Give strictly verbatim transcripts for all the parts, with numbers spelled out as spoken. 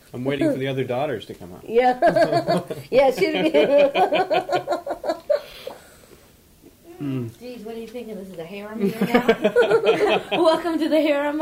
I'm waiting for the other daughters to come out. Yeah. Yeah, she'll be. Mm. Geez, what are you thinking? This is a harem here now? Welcome to the harem.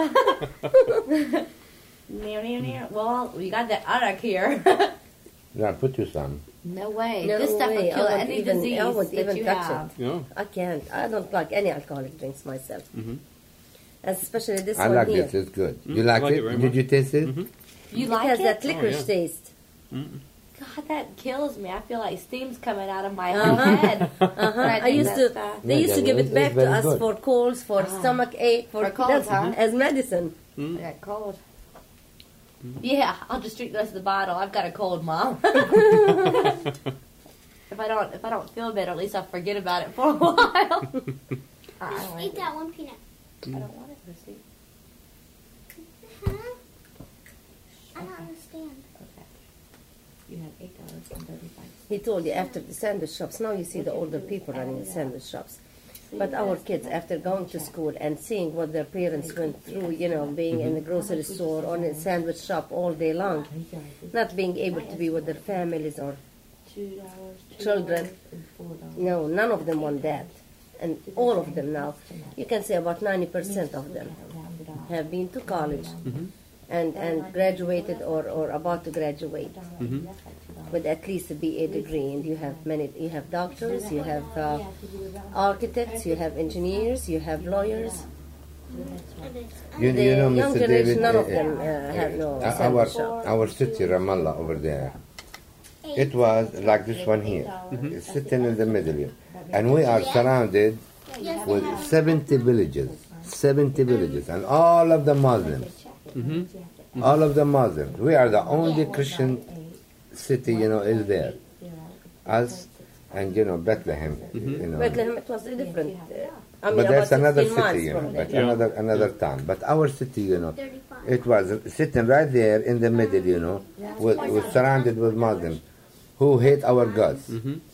Well, we got the arak here. Yeah, put you some. No way. No this stuff way. will kill I won't any even- disease I won't that even you touch have. it. No. I can't. I don't like any alcoholic drinks myself. Mm-hmm. Especially this I one like here. this. It's good. Mm, You like, I like it? it very Did much. you taste it? Mm-hmm. You It like has it? that licorice yeah. taste. Mm-mm. God, that kills me. I feel like steam's coming out of my Uh-huh. whole head. Uh-huh. I I think used to. that's, uh, They Yeah, used to yeah, give it's- it back it's to very us good. for colds, for Ah. stomach ache, for, For colds, that's huh? as medicine. I got cold. Yeah, I'll just drink the rest of the bottle. I've got a cold, Mom. If I don't, if I don't feel better, at least I'll forget about it for a while. I don't Just like eat it. that one peanut. I don't want it, Chrissy. Huh? I don't understand. Okay. You have eight dollars and thirty-five. He told you after the sandwich shops. Now you see the older people running the sandwich shops. But our kids, after going to school and seeing what their parents went through, you know, being in the grocery store or in a sandwich shop all day long, not being able to be with their families or children, no, none of them want that. And all of them now, you can say about ninety percent of them have been to college and, and graduated or, or about to graduate with at least a B A degree. And you have many, you have doctors, you have uh, architects, you have engineers, you have lawyers. You, The you know, young Mister generation, David, none uh, of them uh, have no uh, our, sandwich shop. our city, Ramallah, over there, it was like this one here. It's sitting in the middle here. And we are surrounded with seventy villages. seventy villages. And all of them Muslims. Mm-hmm. All of them Muslims. We are the only Christian city, you know, is there. Us and, you know, Bethlehem. You know. Bethlehem, it was a different. Uh, I mean, But that's about another sixteen miles city, you know, from but there. another another town. But our city, you know, thirty-five. it was sitting right there in the middle, you know, with, with surrounded with Muslims who hate our gods.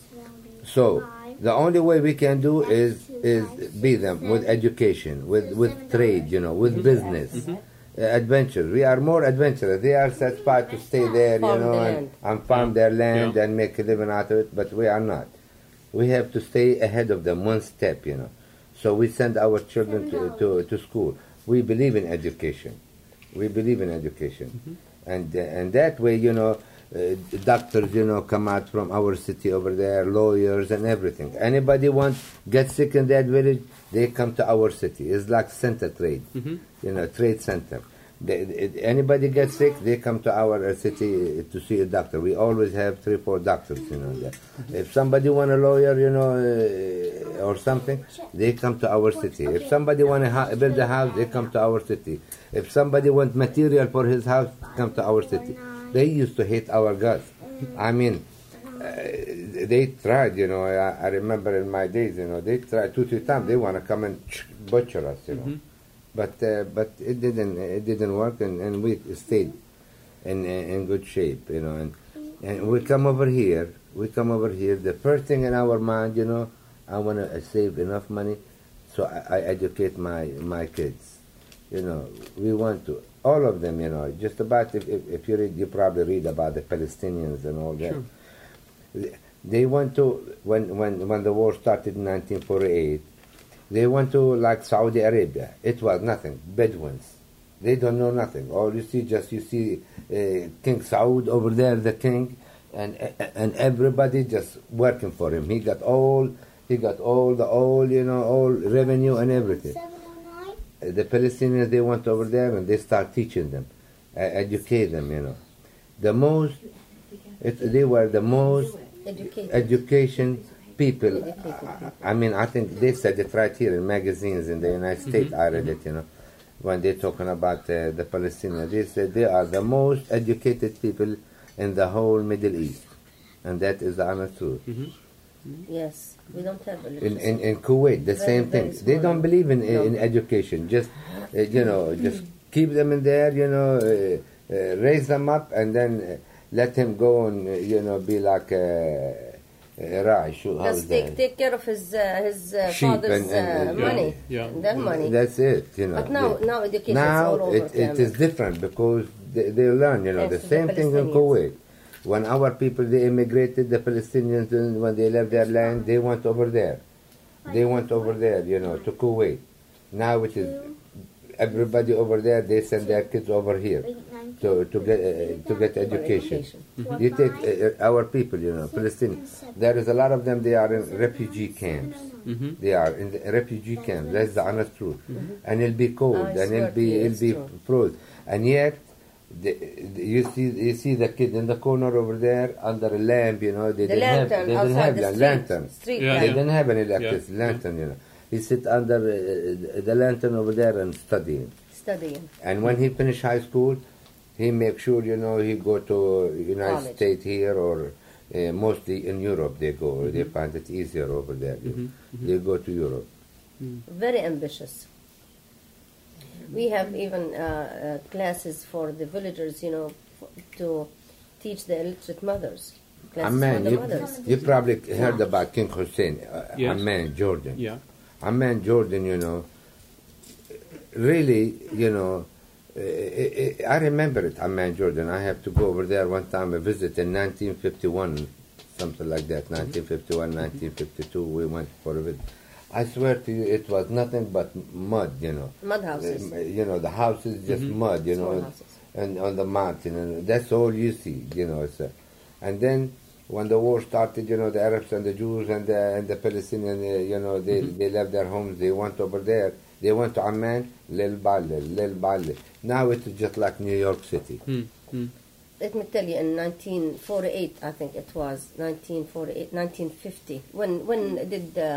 So the only way we can do is is be them with education, with with trade, you know, with business, uh, adventures. We are more adventurous. They are satisfied to stay there, you Farm know, the and, land. and farm their land Yeah. and make a living out of it. But we are not. We have to stay ahead of them one step, you know. So we send our children to, to, to school. We believe in education. We believe in education. And uh, and that way, you know, uh, doctors, you know, come out from our city over there, lawyers and everything. Anybody want get sick in that village, they come to our city. It's like center trade, you know, trade center. They, they- anybody gets sick, they come to our uh, city to see a doctor. We always have three, four doctors, you know. There. If somebody want a lawyer, you know, uh, or something, they come to our city. If somebody want to ha- build a house, they come to our city. If somebody want material for his house, come to our city. They used to hate our gods. I mean, uh, they tried, you know. I, I remember in my days, you know, they tried two, three times. They want to come and butcher us, you know. But uh, but it didn't it didn't work, and, and we stayed in in good shape, you know. And and we come over here. We come over here. The first thing in our mind, you know, I want to save enough money, so I, I educate my my kids. You know, we want to all of them. You know, just about if if, if you read, you probably read about the Palestinians and all that. Sure. They- They want to when when when the war started in nineteen forty-eight. They went to like Saudi Arabia. It was nothing. Bedouins. They don't know nothing. All you see, just you see uh, King Saud over there, the king, and and everybody just working for him. He got all, he got all the all you know all revenue and everything. seven oh nine. Uh, The Palestinians, they went over there and they start teaching them, uh, educate them. You know, the most. It, they were the most Educated. education people. Educated people. I, I mean, I think they said it right here in magazines in the United States. I read it, you know, when they're talking about uh, the Palestinians. They said they are the most educated people in the whole Middle East, and that is the honest truth. Yes, we don't have a In, in in Kuwait, the Very, same very thing. They small. don't believe in No. in education. Just uh, you know, just keep them in there. You know, uh, uh, raise them up, and then uh, let him go and uh, you know be like. Uh, Uh, right, sure. How Just is take that? take care of his uh, his uh, Sheep father's and- and- uh, and- money, Yeah. their money. That's it, you know. But now They- now education now is all over. it, it is Kamel. different because they, they learn, you know, Thanks the to the same thing in Palestinians. Kuwait. When our people, they immigrated, the Palestinians, and when they left their land, they went over there. They went over there, you know, to Kuwait. Now it is everybody over there, they send their kids over here to, to get uh, to get education. education. You take uh, uh, our people, you know, Palestinians. There is a lot of them. They are in refugee camps. Mm-hmm. They are in the refugee camps. That's the honest truth. And it'll be cold, I and swear it'll to be you, it'll it's be true. frozen. And yet, the, the, you see you see the kid in the corner over there under a lamp. You know, they The didn't have lantern they didn't outside have the la- street, lantern. street Yeah, They lamp. didn't have an electric Yeah. lantern. You know, he sit under uh, the lantern over there and studying. Studying. And when he finish high school, he make sure, you know, he go to United College. States here or uh, mostly in Europe they go. Mm-hmm. They find it easier over there. They go to Europe. Very ambitious. We have even uh, uh, classes for the villagers, you know, f- to teach the illiterate mothers. Classes for Amman, the you, mothers. you probably heard about King Hussein, uh, Yes. Amman, Jordan. Yeah. Amman, Jordan, you know, really, you know, uh, I I remember it, Amman, Jordan. I have to go over there one time, a visit in nineteen fifty-one, something like that, nineteen fifty-one, nineteen fifty-two, we went for a visit. I swear to you, it was nothing but mud, you know. Mud houses. Uh, You know, the houses just mud, you Small know, houses. and on the mountain, and that's all you see, you know. It's, uh, and then when the war started, you know, the Arabs and the Jews and the, and the Palestinians, uh, you know, they, they left their homes, they went over there. They went to Amman, Lil Balle, Lil Balle. Now it's just like New York City. Mm. Mm. Let me tell you, in nineteen forty-eight, I think it was, nineteen forty-eight, nineteen fifty, when, when did, uh,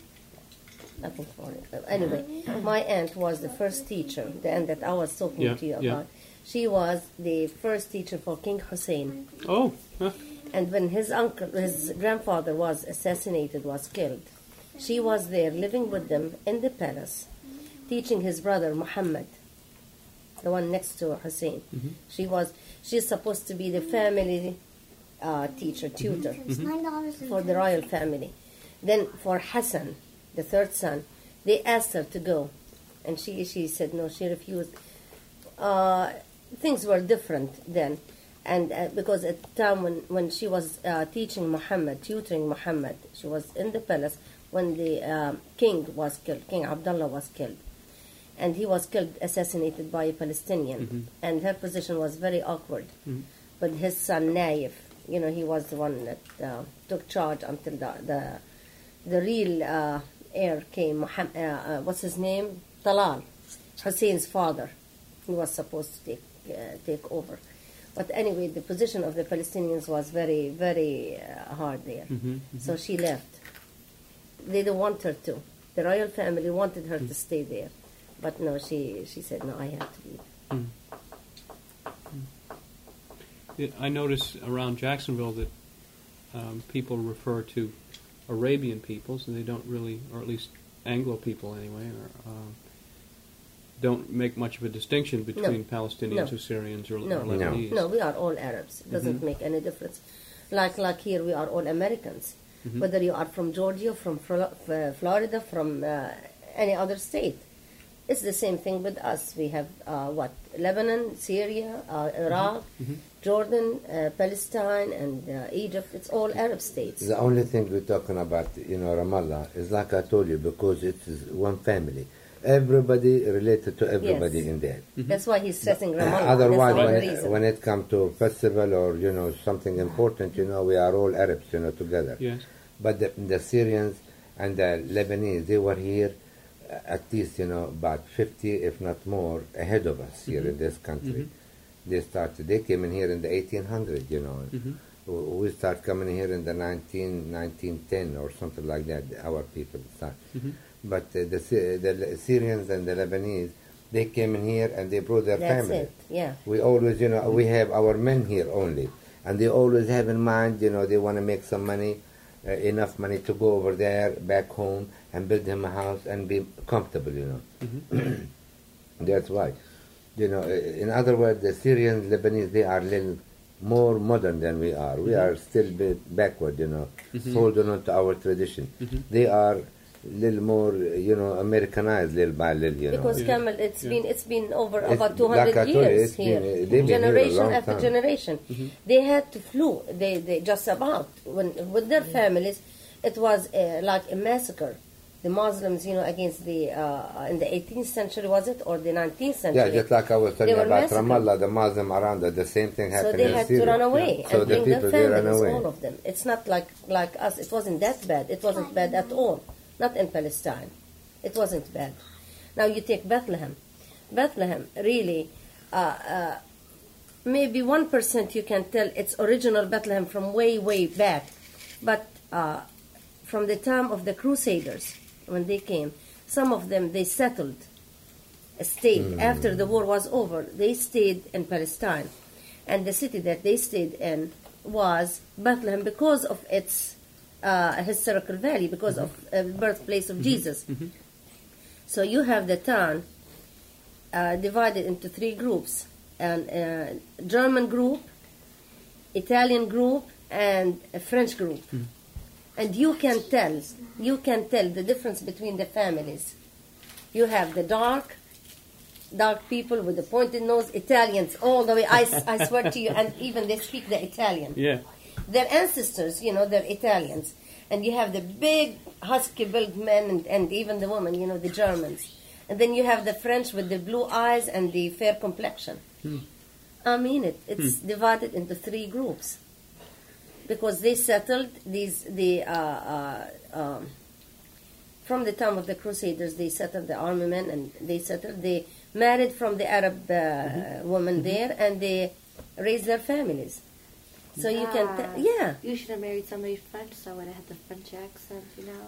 I think forty, uh, anyway, my aunt was the first teacher, the aunt that I was talking Yeah, to you yeah. about. She was the first teacher for King Hussein. Oh. Huh. And when his uncle, his grandfather was assassinated, was killed, she was there living with them in the palace, teaching his brother Muhammad, the one next to Hussein. She was, she's supposed to be the family uh, teacher, tutor It's nine dollars for the royal family. Then for Hassan, the third son, they asked her to go, and she she said no. She refused. Uh, things were different then, and uh, because at the time when when she was uh, teaching Muhammad, tutoring Muhammad, she was in the palace when the um, king was killed. King Abdullah was killed, and he was killed, assassinated by a Palestinian, and her position was very awkward. But his son Naif, you know, he was the one that uh, took charge until the the, the real uh, heir came. Muhammad, uh, uh, what's his name? Talal, Hussein's father. He was supposed to take uh, take over. But anyway, the position of the Palestinians was very, very uh, hard there. So she left. They didn't want her to. The royal family wanted her to stay there. But no, she, she said, no, I have to leave. It, I notice around Jacksonville that um, people refer to Arabian peoples, and they don't really, or at least Anglo people anyway, or, um, don't make much of a distinction between Palestinians No. or Syrians or, No. or No. Lebanese. No, we are all Arabs. It doesn't make any difference. Like like here, we are all Americans. Whether you are from Georgia, from Flo- uh, Florida, from uh, any other state. It's the same thing with us. We have, uh, what, Lebanon, Syria, uh, Iraq, Jordan, uh, Palestine, and uh, Egypt. It's all Arab states. The only thing we're talking about, you know, Ramallah, is like I told you, because it is one family. Everybody related to everybody Yes. in there. That's why he's stressing Ramallah. Otherwise, That's the when only it, reason. when it comes to festival or, you know, something important, you know, we are all Arabs, you know, together. Yes. But the, the Syrians and the Lebanese, they were here uh, at least, you know, about fifty, if not more, ahead of us here in this country. They started, they came in here in the eighteen hundreds, you know. W- We start coming here in the nineteen, nineteen ten or something like that, our people start. But uh, the, Sy- the Syrians and the Lebanese, they came in here and they brought their That's family. it, yeah. We always, you know, we have our men here only. And they always have in mind, you know, they want to make some money, uh, enough money to go over there, back home, and build him a house and be comfortable, you know. That's why. You know, uh, in other words, the Syrians, Lebanese, they are little more modern than we are. We are still bit backward, you know, Mhm. holding on to our tradition. Mhm. They are a little more, you know, Americanized little by little, you know. Because Yeah. Camel, it's Yeah. been it's been over It's- about two like hundred I told you, years it's been, here, uh, they've been here a generation long after time. generation. Mhm. They had to flew. They they just about when with their families, it was uh, like a massacre. The Muslims, you know, against the uh, in the eighteenth century, was it, or the nineteenth century? Yeah, just like I was telling They you were about massacred. Ramallah, the Muslim around there, the same thing So happened they in had Syria. to run away So and the bring people, their they ran families, away. all of them. It's not like like us. It wasn't that bad. It wasn't bad at all. Not in Palestine. It wasn't bad. Now you take Bethlehem. Bethlehem, really, uh, uh, maybe one percent you can tell it's original Bethlehem from way, way back. But uh, from the time of the Crusaders, when they came, some of them, they settled, stayed. After the war was over, they stayed in Palestine. And the city that they stayed in was Bethlehem because of its uh, historical value, because of uh, birthplace of Jesus. So you have the town uh, divided into three groups: an uh, German group, Italian group, and a French group. And you can tell, you can tell the difference between the families. You have the dark, dark people with the pointed nose, Italians all the way. I, s- I swear to you, and even they speak the Italian. Yeah. Their ancestors, you know, they're Italians. And you have the big, husky-built men and, and even the women, you know, the Germans. And then you have the French with the blue eyes and the fair complexion. I mean it. It's divided into three groups. Because they settled these, the, uh, uh, um, from the time of the Crusaders, they settled the army men and they settled, they married from the Arab uh, woman there and they raised their families. So you can, Ah. t- yeah. You should have married somebody French, so I would have had the French accent, you know,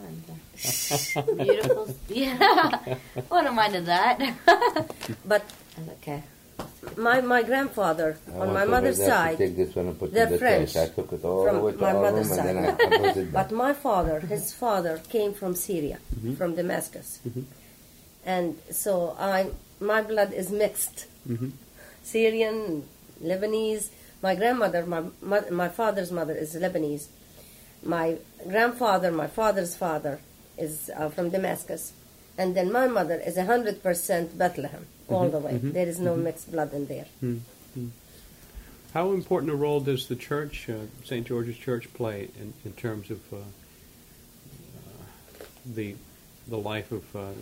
and the beautiful. Yeah, wouldn't minded that. But Okay. my my grandfather I on want my to mother's go there to side, Take this one and put it they're in the French trash. I took it all from the way to my our room mother's and then I, side. I put it back. but my father, his father, came from Syria, from Damascus, and so I my blood is mixed, Mhm. Syrian, Lebanese. My grandmother, my mo- my father's mother is Lebanese. My grandfather, my father's father, is uh, from Damascus, and then my mother is a hundred percent Bethlehem all the way. There is no mixed blood in there. How important a role does the church, uh, Saint George's Church, play in, in terms of uh, uh, the the life of uh, uh,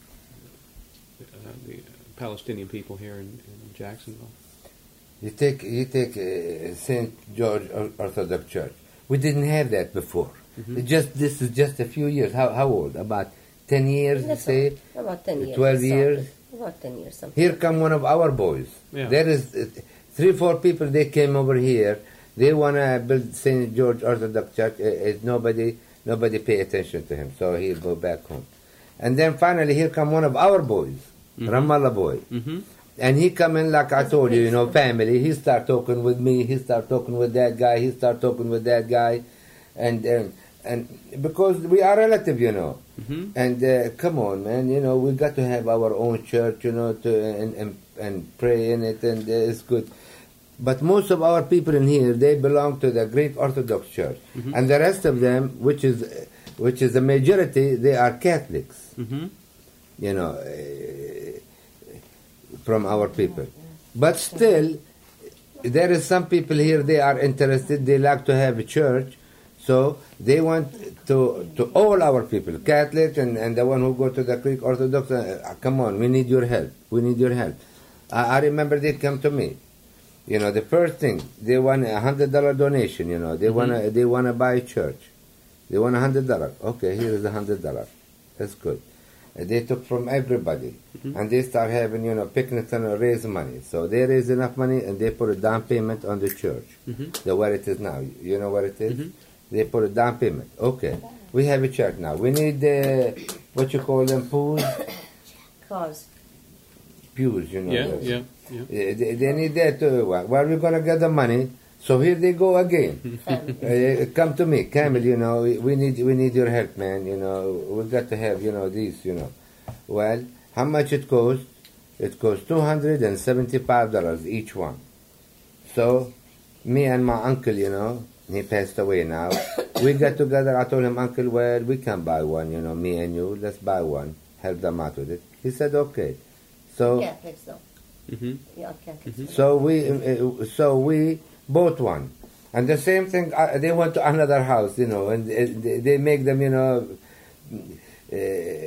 the Palestinian people here in, in Jacksonville? You take you take uh, Saint George Or- Orthodox Church. We didn't have that before. It just this is just a few years. How how old? About ten years, you That's say. all. About ten years. twelve or years? something. About ten years, something. Here come one of our boys. Yeah. There is uh, three, four people. They came over here. They wanna build Saint George Orthodox Church. Uh, uh, nobody, nobody pay attention to him, so he'll go back home. And then finally, here come one of our boys, Ramallah boy, Mm-hmm. and he come in like I told you, you know, family. He start talking with me. He start talking with that guy. He start talking with that guy, and um, and because we are relative, you know. Mm-hmm. And uh, come on, man, you know, we got to have our own church, you know, to and and, and pray in it, and uh, it's good. But most of our people in here, they belong to the Greek Orthodox Church, and the rest of them, which is which is the majority, they are Catholics, Mm-hmm. you know, uh, from our people. But still, there is some people here, they are interested, they like to have a church, so they want to to all our people, Catholic and, and the one who go to the Greek Orthodox, uh, come on, we need your help, we need your help. I, I remember they come to me. You know, the first thing, they want a hundred dollar donation, you know, they wanna they wanna buy a church. They want a hundred dollar. Okay, here is a hundred dollar. That's good. And they took from everybody, and they start having, you know, picnics and raise money. So they raise enough money, and they put a down payment on the church, the where it is now. You know where it is? They put a down payment. Okay, we have a church now. We need uh, what you call them, pews, Cause pews. You know. Yeah, those. yeah, yeah. Uh, They, they need that too. Where are we gonna get the money? So here they go again. uh, come to me, Kamil. You know, we, we need we need your help, man. You know, we got to have, you know, these. You know, well, how much it costs? It costs two hundred and seventy-five dollars each one. So me and my uncle, you know, he passed away now. We got together. I told him, Uncle, well, we can buy one, you know, me and you. Let's buy one. Help them out with it. He said, okay. So, Catholics, though. Mm-hmm. You are Catholics. so we, uh, so we bought one, and the same thing. Uh, they went to another house, you know, and uh, they, they make them, you know. Uh,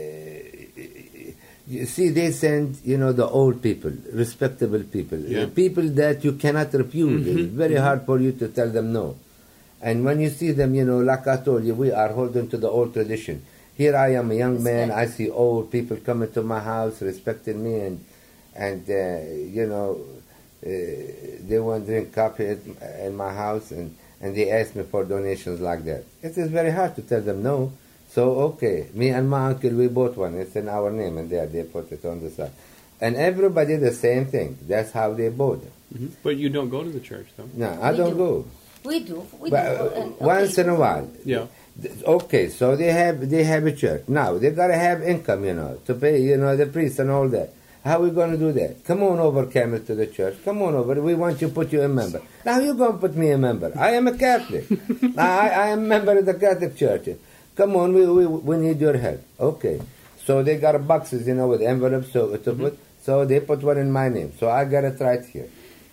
you see, they send, you know, the old people, respectable people, Yeah. uh, people that you cannot refuse. Mhm. It's very hard for you to tell them no. And when you see them, you know, like I told you, we are holding to the old tradition. Here I am, a young man. I see old people coming to my house, respecting me, and and uh, you know, uh, they want to drink coffee at, in my house, and and they ask me for donations like that. It is very hard to tell them no. So okay, me and my uncle, we bought one. It's in our name, and there they put it on the side. And everybody the same thing. That's how they bought it. Mm-hmm. But you don't go to the church, though. No, I We don't do. go. We do. We But, do. uh, And, once in a while. Yeah. Okay, so they have they have a church. Now they gotta have income, you know, to pay, you know, the priest and all that. How are we gonna do that? Come on over, Camel, to the church. Come on over. We want you to put you a member. Now you gonna put me a member. I am a Catholic. I I am a member of the Catholic Church. Come on, we we we need your help. Okay. So they got boxes, you know, with envelopes so to Mm-hmm. put. So they put one in my name. So I got it right here.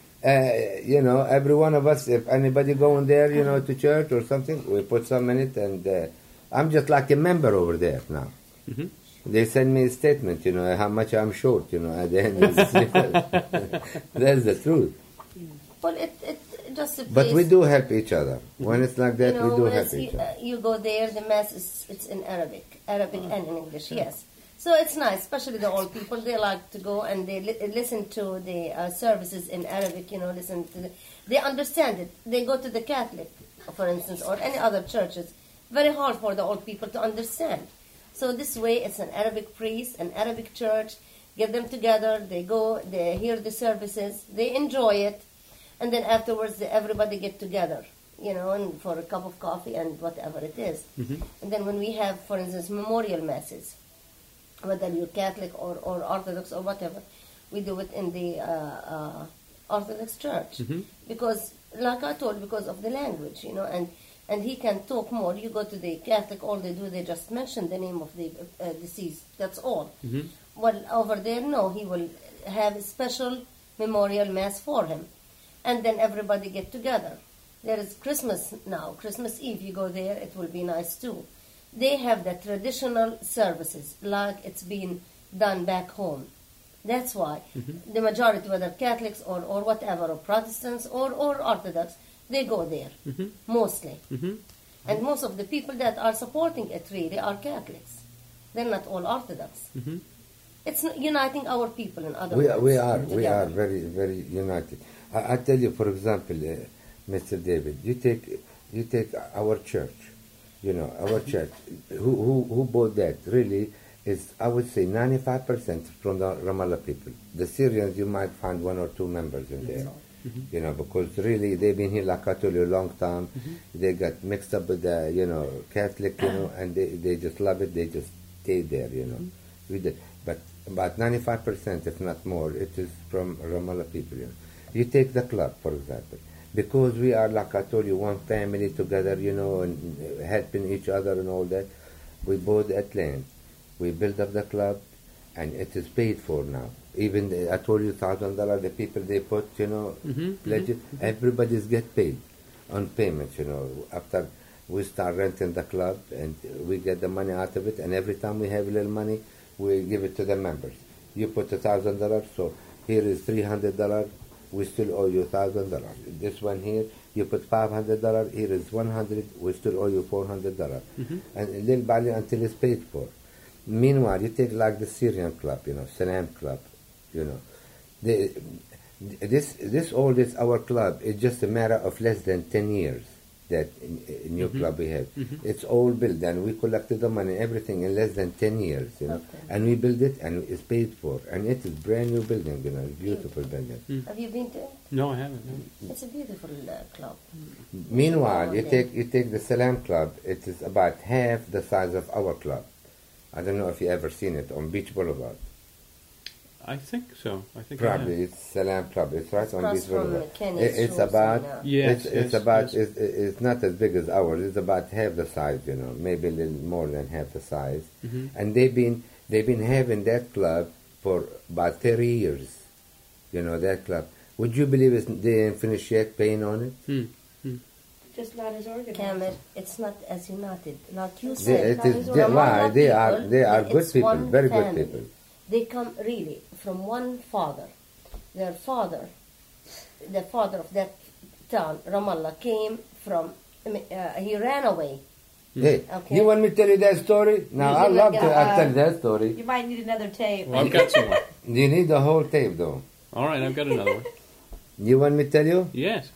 Uh, you know, every one of us, if anybody going there, you know, to church or something, we put some in it, and uh, I'm just like a member over there now. Mm-hmm. They send me a statement, you know, how much I'm short, you know, at the end of the That's the truth. Well, it, it just a But place- we do help each other. When it's like that, you know, we do when help it's- each you, other. uh, you go there, the mass is it's in Arabic, Arabic and in English. Yes, so it's nice, especially the old people. They like to go and they li- listen to the uh, services in Arabic. You know, listen to the, they understand it. They go to the Catholic, for instance, or any other churches. Very hard for the old people to understand. So this way, it's an Arabic priest, an Arabic church. Get them together. They go. They hear the services. They enjoy it. And then afterwards, the, everybody get together, you know, and for a cup of coffee and whatever it is. Mm-hmm. And then when we have, for instance, memorial masses, whether you're Catholic or, or Orthodox or whatever, we do it in the uh, uh, Orthodox Church. Mm-hmm. Because, like I told, because of the language, you know, and, and he can talk more. You go to the Catholic, all they do, they just mention the name of the uh, deceased. That's all. Mm-hmm. Well, over there, no, he will have a special memorial mass for him. And then everybody get together. There is Christmas now, Christmas Eve, you go there, it will be nice too. They have the traditional services, like it's been done back home. That's why Mm-hmm. the majority, whether Catholics or, or whatever, or Protestants or, or Orthodox, they go there, Mm-hmm. mostly. Mm-hmm. And most of the people that are supporting it really are Catholics. They're not all Orthodox. Mm-hmm. It's n- uniting our people, in other We, words. we are, we together. are very, very united. I, I tell you, for example, uh, Mister David, you take, you take our church, you know, our church. Who, who, who bought that? Really, is I would say ninety-five percent from the Ramallah people. The Syrians, you might find one or two members in there, you know, because really they've been here, like I told you, a long time. They got mixed up with the, you know, Catholic, you know, and they, they just love it. They just stay there, you know. We did. But about ninety-five percent, if not more, it is from Ramallah people, you know. You take the club, for example. Because we are, like I told you, one family together, you know, and helping each other and all that. We bought that land. We built up the club, and it is paid for now. Even, the, I told you, thousand dollars, the people they put, you know, Mm-hmm. pledge it, everybody's get paid on payments, you know. After we start renting the club, and we get the money out of it, and every time we have a little money, we give it to the members. You put a thousand dollars, so here is three hundred dollars. We still owe you thousand dollars. This one here, you put five hundred dollars. Here is one hundred. We still owe you four hundred dollars, Mm-hmm. and little by little until it's paid for. Meanwhile, you take like the Syrian club, you know, Salam club, you know, they, this this all this our club is just a matter of less than ten years. That in, in new Mhm. club we have, Mhm. it's all built, and we collected the money, everything in less than ten years, you know, Okay. and we built it, and it's paid for, and it is brand new building, you know, beautiful building. Have you been to it? No, I haven't. No. It's a beautiful uh, club. Meanwhile, you Yeah. take you take the Salam Club. It is about half the size of our club. I don't know if you ever seen it on Beach Boulevard. I think so. I think I Probably have. it's Salam Club. It's right on across Beach from Boulevard. Kenny's It- It's shoes about. and, uh, Yes, it's, yes, it's about. yes. It's, it's not as big as ours. It's about half the size. You know, maybe a little more than half the size. Mhm. And they've been they've been having that club for about thirty years. You know that club. Would you believe it's, they didn't finish yet paying on it? Hmm. Just not as organized. Kamel, it's not as united. Like you They, said, it is, they, Ramallah why they are people, they are good it's people, one very good family. people. They come really from one father. Their father, the father of that town, Ramallah, came from, I mean, uh, he ran away. Hey, Okay. you want me to tell you that story? Now You I can love like, to uh, I'll tell that story. You might need another tape. Well, I've got some more. You need the whole tape though. All right, I've got another one. You want me to tell you? Yes.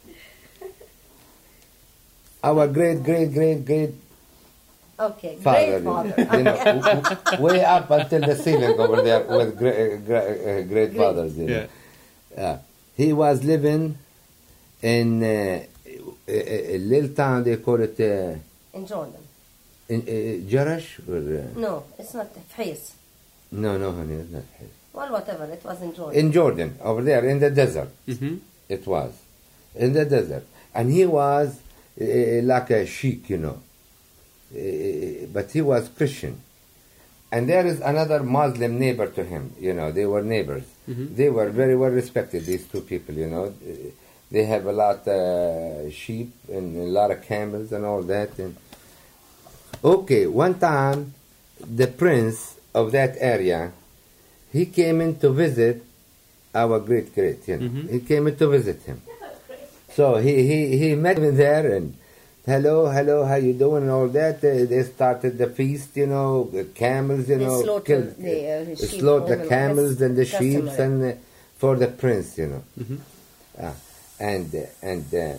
Our great great great great Okay, father, great father. you know, w- w- way up until the ceiling over there with great, great, great fathers. You know. Yeah. Uh, he was living in uh, a, a little town, they call it uh, In Jordan. in uh, Jarash? Or, uh, No, it's not Fais. no, no, honey, it's not. Well, whatever, it was in Jordan. In Jordan, over there in the desert, Mm-hmm. it was. In the desert. And he was uh, like a sheik, you know. Uh, but he was Christian. And there is another Muslim neighbor to him, you know, they were neighbors. Mhm. They were very well respected, these two people, you know. Uh, They have a lot of uh, sheep and a lot of camels and all that. And okay, one time, the prince of that area, he came in to visit our great great, you know. Mhm. He came in to visit him. So he, he, he met him there and hello, hello, how you doing and all that. They, they started the feast, you know, the camels, you They know, slaughtered killed, the, uh, sheep, slaughtered the animal, camels and the cus- sheep customary. and uh, for the prince, you know. Mhm. Ah, and uh, and uh,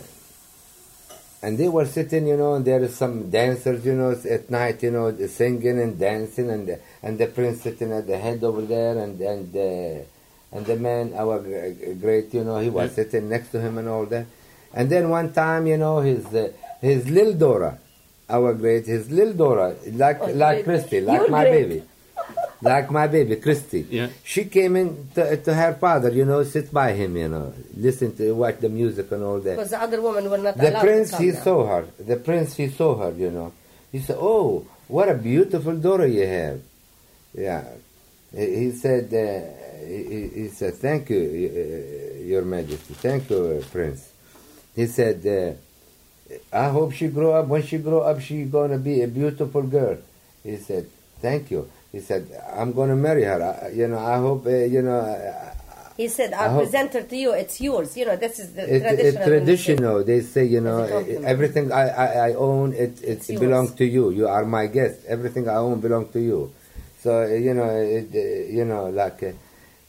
and they were sitting, you know, and there is some dancers, you know, at night, you know, singing and dancing, and the, and the prince sitting at the head over there, and and uh, and the man, our g- great, you know, he was Yeah. sitting next to him and all that. And then one time, you know, his uh, his little daughter, our great, his little daughter, like Oh, like great. Christy, like You're my great. baby. Like my baby, Christy. Yeah. She came in to, to her father, you know, sit by him, you know, listen to, watch the music and all that. Because the other women were not The allowed prince, to come he down. saw her. The prince, he saw her, you know. He said, oh, what a beautiful daughter you have. Yeah. He, he said, uh, he, he- he said, thank you, uh, your majesty. Thank you, uh, prince. He said, uh, I hope she grow up. When she grow up, she's going to be a beautiful girl. He said, thank you. He said, I'm going to marry her. I, you know, I hope, uh, you know, uh, He said, I I'll hope- present her to you. It's yours. You know, this is the It's, traditional. it's traditional. They say, you know, As a compliment. everything I, I, I own, it, it, It's it yours. belongs to you. You are my guest. Everything I own belongs to you. So, uh, you know, it, uh, you know, like, uh,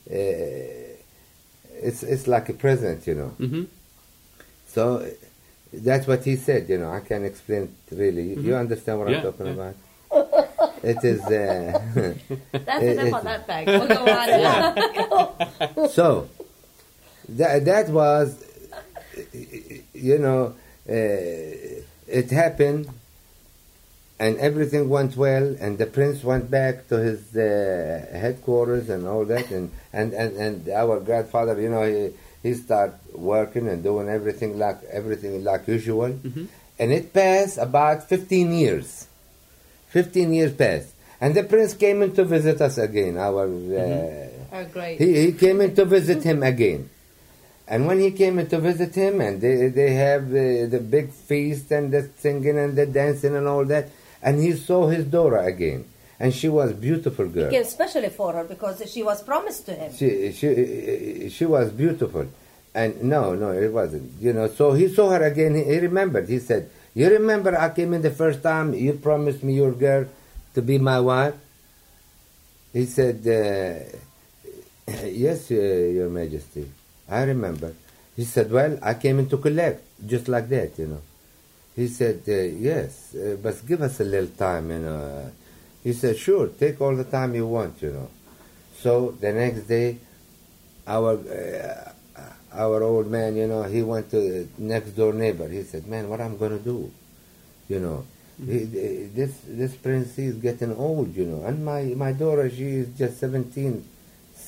uh, it's it's like a present, you know. Mm-hmm. So uh, that's what he said, you know. I can explain it really. You- You Mhm. understand what Yeah, I'm talking yeah. about? It is. Uh, That's It- enough it- on that bag. We'll go on. So that that was, you know, uh, it happened, and everything went well, and the prince went back to his uh, headquarters and all that, and, and, and, and our grandfather, you know, he he started working and doing everything like everything like usual, Mhm. and it passed about fifteen years. Fifteen years passed, and the prince came in to visit us again. Our uh, Oh, great. he, he came in to visit him again. And when he came in to visit him, and they, they have the, the big feast and the singing and the dancing and all that, and he saw his daughter again. And she was a beautiful girl. Came especially for her because she was promised to him. She, she, she was beautiful. And no, no, it wasn't. You know, so he saw her again. He, he remembered. He said, you remember I came in the first time, you promised me your girl to be my wife? He said, uh, yes, uh, your majesty. I remember. He said, well, I came in to collect, just like that, you know. He said, uh, yes, uh, but give us a little time, you know. He said, sure, take all the time you want, you know. So the next day, our uh, our old man, you know, he went to the next door neighbor. He said, man, what I'm going to do? You know, he, this this prince, he's getting old, you know. And my, my daughter, she is just seventeen,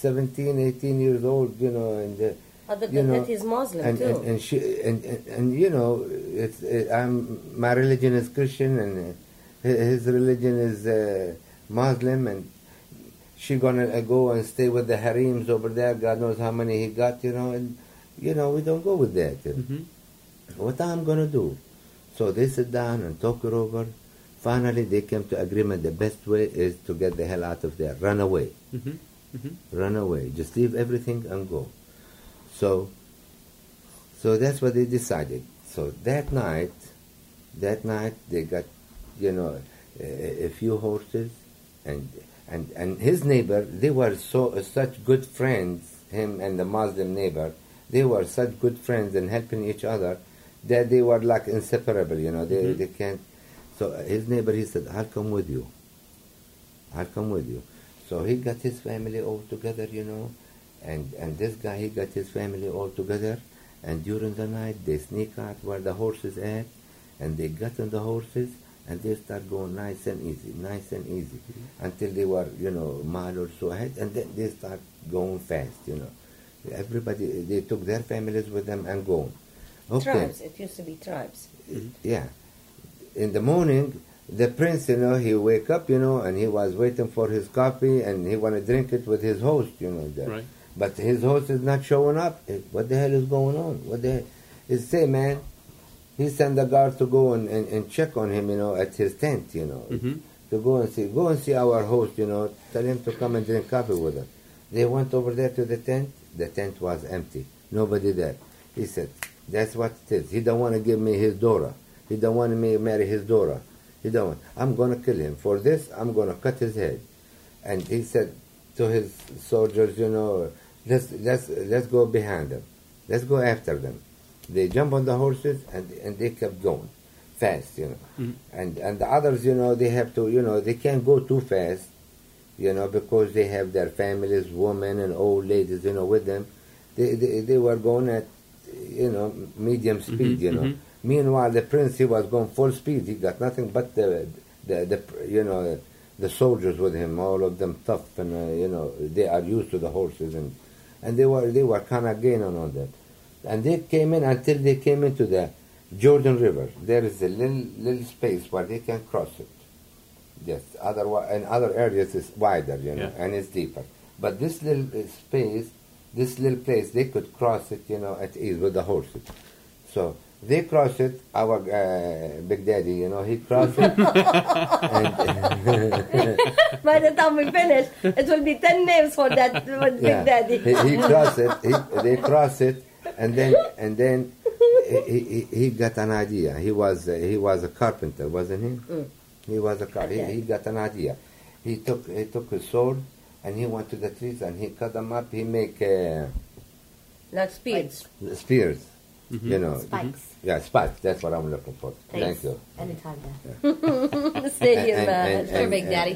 seventeen, eighteen years old, you know, and uh, Other you than know, that, he's Muslim and, too. and and she and, and, and you know, it's it, I'm my religion is Christian, and uh, his religion is uh, Muslim, and she gonna uh, go and stay with the harems over there. God knows how many he got, you know, and you know we don't go with that. You know. Mm-hmm. What I'm gonna do? So they sit down and talk it over. Finally, they came to agreement. The best way is to get the hell out of there, run away, Mm-hmm. Mm-hmm. run away, just leave everything and go. So, so that's what they decided. So that night, that night they got, you know, a, a few horses, and and and his neighbor. They were so such good friends. Him and the Muslim neighbor. They were such good friends and helping each other that they were like inseparable. You know, they Mhm. they can't. So his neighbor, he said, "I'll come with you. I'll come with you." So he got his family all together, you know, and and this guy, he got his family all together, and during the night they sneak out where the horses at, and they got on the horses, and they start going nice and easy, nice and easy, until they were, you know, a mile or so ahead, and then they start going fast, you know. Everybody, they took their families with them and going. Okay. Tribes. It used to be tribes. Yeah. In the morning, the prince, you know, he wake up, you know, and he was waiting for his coffee, and he want to drink it with his host, you know. There. Right. But his host is not showing up. Eh, What the hell is going on? What the hell? He say, man, he sent the guard to go and, and, and check on him, you know, at his tent, you know, Mm-hmm. to go and see, go and see our host, you know, tell him to come and drink coffee with us. They went over there to the tent. The tent was empty. Nobody there. He said, that's what it is. He don't want to give me his daughter. He don't want me to marry his daughter. He don't want. I'm going to kill him. For this, I'm going to cut his head. And he said to his soldiers, you know, let's, let's, let's go behind them. Let's go after them. They jump on the horses, and, and they kept going fast, you know. Mhm. And, and the others, you know, they have to, you know, they can't go too fast, you know, because they have their families, women and old ladies, you know, with them. They, they, they were going at, you know, medium speed, Mhm, you know. mhm. Meanwhile, the prince, he was going full speed. He got nothing but the, the, the you know, the soldiers with him, all of them tough, and, uh, you know, they are used to the horses, and, and they were, they were kind of gaining on them. And they came in until they came into the Jordan River. There is a little, little space where they can cross it. Yes, otherwise, in other areas it's wider, you know, Yeah. and it's deeper. But this little uh, space, this little place, they could cross it, you know, at ease with the horses. So they cross it. Our uh, Big Daddy, you know, he crossed it. and, By the time we finish, it will be ten names for that for Big yeah, Daddy. he, he crossed it. He, they crossed it, and then and then he, he, he got an idea. He was uh, he was a carpenter, wasn't he? Mm. He was a car. Okay. He, he got an idea. He took he took his sword, and he went to the trees and he cut them up. He make uh, Like speeds. spears, Mhm. you know. Spikes. Yeah, spikes. That's what I'm looking for. Thanks. Thank you. Anytime, Dad. Stay here, And- man. and- Sure, and- Big and- Daddy.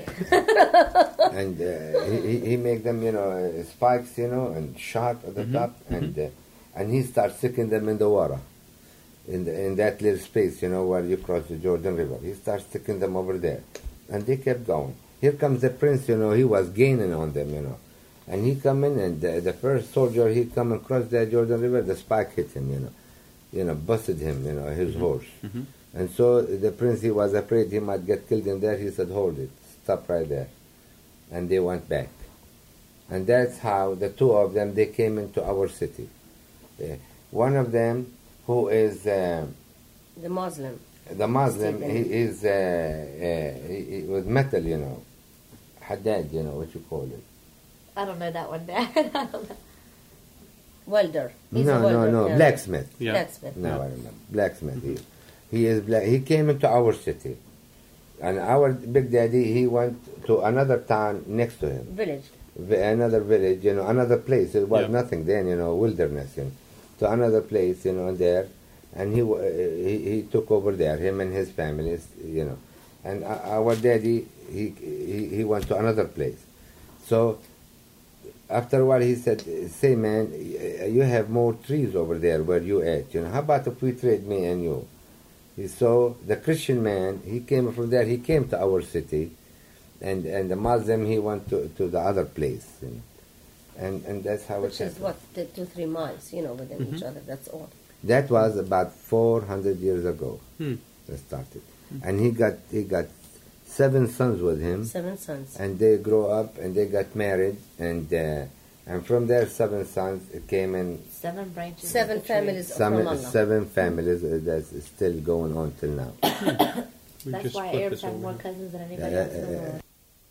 and uh, he, he- he make them, you know, uh, spikes, you know, and sharp at the Mhm, top, and uh, and he starts sticking them in the water, in the, in that little space, you know, where you cross the Jordan River. He starts sticking them over there, and they kept going. Here comes the prince, you know, he was gaining on them, you know, and he come in, and the, the first soldier he come across the Jordan River, the spike hit him, you know, you know, busted him, you know, his horse. Mhm. And so the prince, he was afraid he might get killed in there. He said, hold it, stop right there. And they went back. And that's how the two of them, they came into our city. Uh, one of them, who is uh, The Muslim. the Muslim, Stephen. he is uh, uh, he, he was metal, you know, Haddad, you know, what you call it. I don't know that one, Dad. I don't know. Welder. He's no, a welder. no, no, yeah. blacksmith. Yeah. Blacksmith. No, I remember. Blacksmith. He, he is black. He came into our city. And our Big Daddy, he went to another town next to him. Village. Vi- another village, you know, another place. It was Yeah. nothing then, you know, wilderness, you know, to another place, you know, there, and he, wa- uh, he he took over there, him and his families, you know, and uh, our daddy, he, he he went to another place. So after a while, he said, "Say, man, y- you have more trees over there where you at, you know. How about if we trade me and you?" He saw the Christian man. He came from there. He came to our city. And and the Muslim, he went to, to the other place. You know. and, and that's how Which it is happened. what, the two, three miles, you know, within Mm-hmm. each other. That's all. That was about four hundred years ago. Hmm. That started, and he got he got seven sons with him, Seven sons. and they grew up and they got married, and uh, and from their seven sons it came in Seven branches. Seven of the tree. families of some, Ramallah. seven families uh, that's still going on till now. We That's just why flipped Arabs this have over more here. cousins than anybody Yeah, else in the yeah, yeah. world.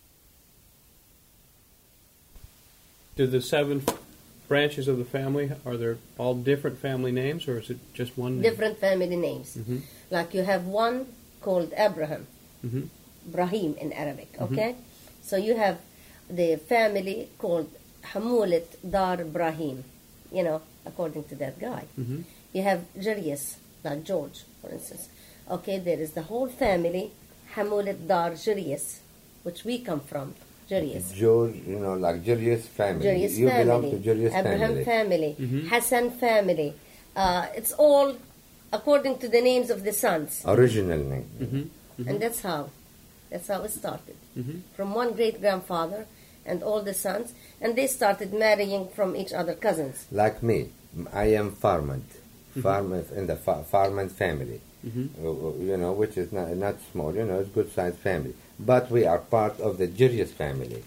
Do the seven branches of the family, are there all different family names, or is it just one name? Different family names. Mhm. Like you have one called Abraham, Mhm. Brahim in Arabic, Mm-hmm. okay? So you have the family called Hamulit Dar Brahim, you know, according to that guy. Mhm. You have Jarius, like George, for instance. Okay, there is the whole family, Hamulit Dar Jarius, which we come from, Jarius. George, you know, like Julius family. Jarius you family, belong to Julius Abraham family. family, Mhm. Hassan family. Uh, it's all according to the names of the sons. Original name. Mhm. And that's how. That's how it started. Mhm. From one great grandfather and all the sons, and they started marrying from each other cousins. Like me, I am Farmant, Farmant in the fa- Farmant family. Mhm. Uh, You know, which is not not small. You know, it's good sized family. But we are part of the Jirius family.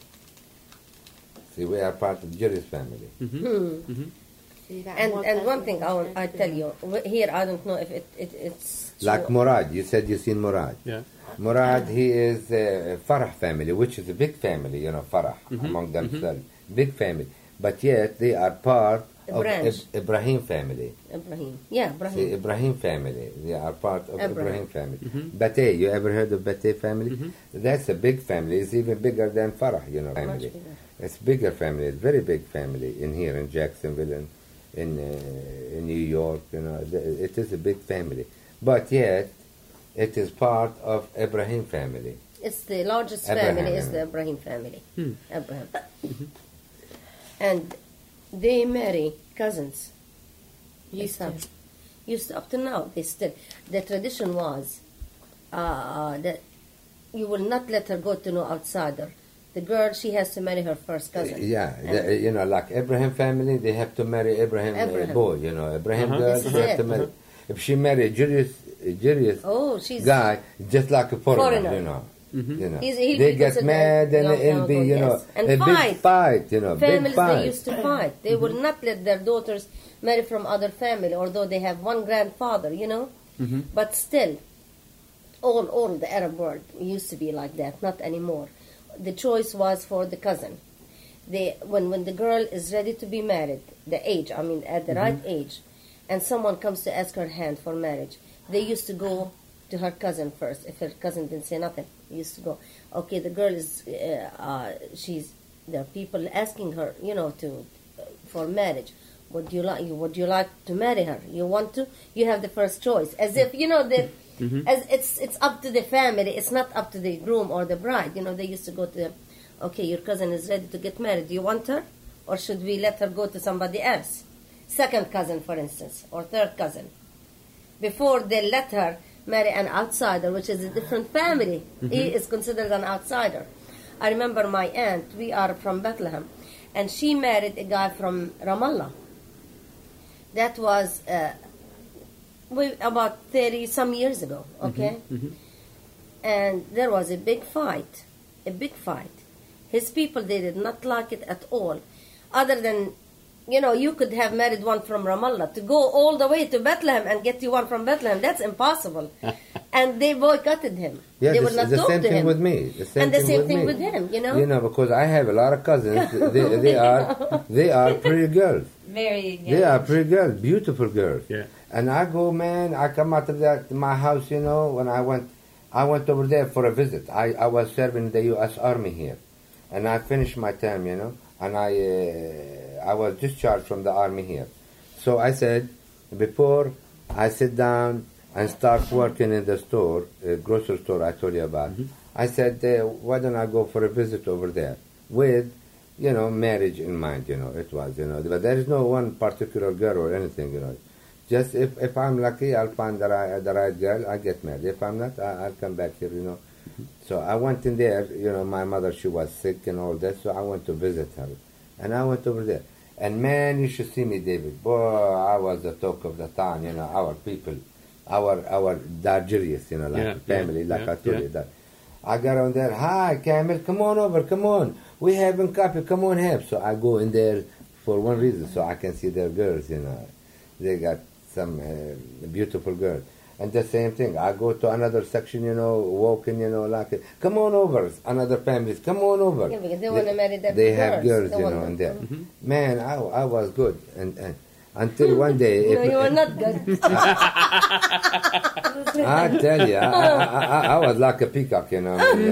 See, we are part of the Jirius family. Mhm. Hmm. Mhm. So you got And more and one cousins thing than I, want, I sisters. tell you, wh- here I don't know if it, it it's Like true. Murad, you said you seen Murad. Yeah. Murad, he is uh, Farah family, which is a big family, you know, Farah, Mhm. among themselves. Big family. But yet they are part A of branch. Ib- Ibrahim family. Ibrahim. Yeah, See, Ibrahim. Ibrahim family. They are part of Ibrahim. Ibrahim family. Mhm. Bateh, you ever heard of Bateh family? Mhm. That's a big family. It's even bigger than Farah, you know, Much family. bigger. It's bigger family. It's very big family in here in Jacksonville and in uh, in New York. You know, Th- it is a big family. But yet, it is part of Ibrahim family. It's the largest Abraham, family is yeah. the Ibrahim family. Hmm. Abraham. And they marry cousins. Used That's to. how- Used to, up to now, they still. The tradition was uh, that you will not let her go to no outsider. The girl, she has to marry her first cousin. Yeah, And the- you know, like Abraham family, they have to marry Abraham, uh, Abraham. boy. You know, Abraham Uh-huh. girl, This she is have to it. marry. If she marry Julius, Julius Oh, she's guy, just like a foreigner, Foreigner. you know. Mhm. You know, He's- he'll they be get considered mad and young it'll be, ago, you know, yes. And a fight. big fight, you know, big families fight. they used to fight. They would not let their daughters marry from other family, although they have one grandfather, you know. Mhm. But still, all all the Arab world used to be like that. Not anymore. The choice was for the cousin. They when when the girl is ready to be married, the age, I mean, at the right age, and someone comes to ask her hand for marriage, they used to go to her cousin first. If her cousin didn't say nothing, they used to go. Okay, the girl is, uh, uh, she's. There are people asking her, you know, to uh, for marriage. Would you like? Would you like to marry her? You want to? You have the first choice. As if you know that. As it's it's up to the family. It's not up to the groom or the bride. You know, they used to go to them. Okay, your cousin is ready to get married. Do you want her, or should we let her go to somebody else? Second cousin, for instance, or third cousin. Before they let her marry an outsider, which is a different family, he is considered an outsider. I remember my aunt. We are from Bethlehem, and she married a guy from Ramallah. That was uh, we, about thirty some years ago. Okay, Mhm. and there was a big fight, a big fight. His people, they did not like it at all. Other than, you know, you could have married one from Ramallah. To go all the way to Bethlehem and get you one from Bethlehem, that's impossible. And they boycotted him. Yeah, they the, would not the talk same to thing him. with me. The same And the thing same with thing me. with him, you know? You know, because I have a lot of cousins. they, they are they are pretty girls. Very good. They are pretty girls, beautiful girls. Yeah. And I go, man, I come out of that my house, you know, when I went I went over there for a visit. I, I was serving the U S Army here. And I finished my term, you know, and I uh, I was discharged from the Army here. So I said, before I sit down and start working in the store, uh, grocery store I told you about, I said, uh, why don't I go for a visit over there with, you know, marriage in mind, you know, it was, you know. But there is no one particular girl or anything, you know. Just if, if I'm lucky, I'll find the right, the right girl, I get married. If I'm not, I, I'll come back here, you know. So I went in there, you know, my mother, she was sick and all that, so I went to visit her. And I went over there. And man, you should see me, David. Boy, I was the talk of the town, you know, our people, our our Dargerius, you know, like Yeah, family, yeah, like yeah, I told yeah. you that. I got on there, hi, Camel, come on over, come on. We having coffee, come on, have. So I go in there for one reason, so I can see their girls, you know. They got some uh, beautiful girls. And the same thing, I go to another section, you know, walking, you know, like, come on over, another families, come on over. Yeah, because they wanna marry their They have girls. girls, They you want know, them. in there. Mm-hmm. Man, I, I was good. And, and until one day... No, if- you are not good. I tell you, I, I, I, I was like a peacock, you know. I mean,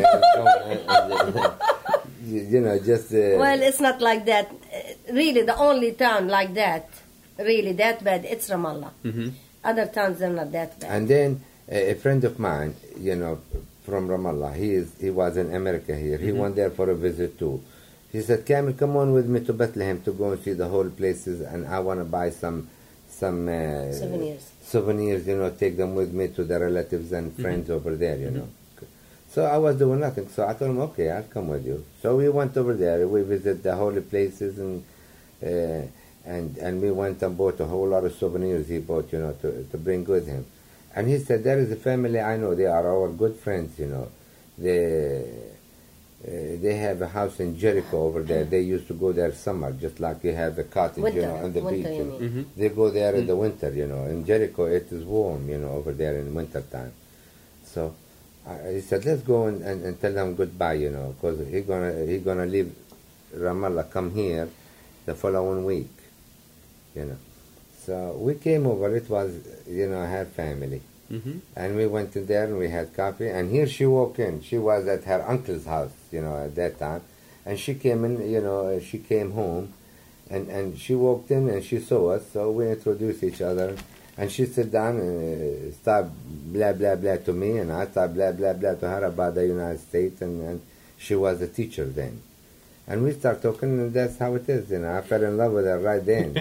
you you know, just... Uh, Well, it's not like that. Uh, Really, the only town like that, really that bad, it's Ramallah. Mm-hmm. Other towns are not that bad. And then a, a friend of mine, you know, from Ramallah, he is he was in America here. He went there for a visit too. He said, Kamil, come on with me to Bethlehem to go and see the whole places, and I want to buy some some uh, Souvenirs. souvenirs, you know, take them with me to the relatives and friends over there, you know. So I was doing nothing. So I told him, okay, I'll come with you. So we went over there. We visited the holy places, and uh, and and we went and bought a whole lot of souvenirs he bought, you know, to to bring with him. And he said, there is a family I know. They are our good friends, you know. They uh, they have a house in Jericho over there. They used to go there summer, just like you have a cottage, Winter. you know, on the Winter, beach. you You know. mean. Mm-hmm. They go there in the winter, you know. In Jericho, it is warm, you know, over there in winter time. So I, he said, let's go and, and, and tell them goodbye, you know, because he gonna he gonna leave Ramallah, come here the following week, you know. So we came over. It was, you know, her family. Mm-hmm. And we went in there and we had coffee. And here she walked in. She was at her uncle's house, you know, at that time. And she came in, you know, she came home. And, and she walked in and she saw us. So we introduced each other. And she sat down and uh, started blah, blah, blah to me. And I started blah, blah, blah to her about the United States. And, and she was a teacher then. And we started talking, and that's how it is, you know. I fell in love with her right then.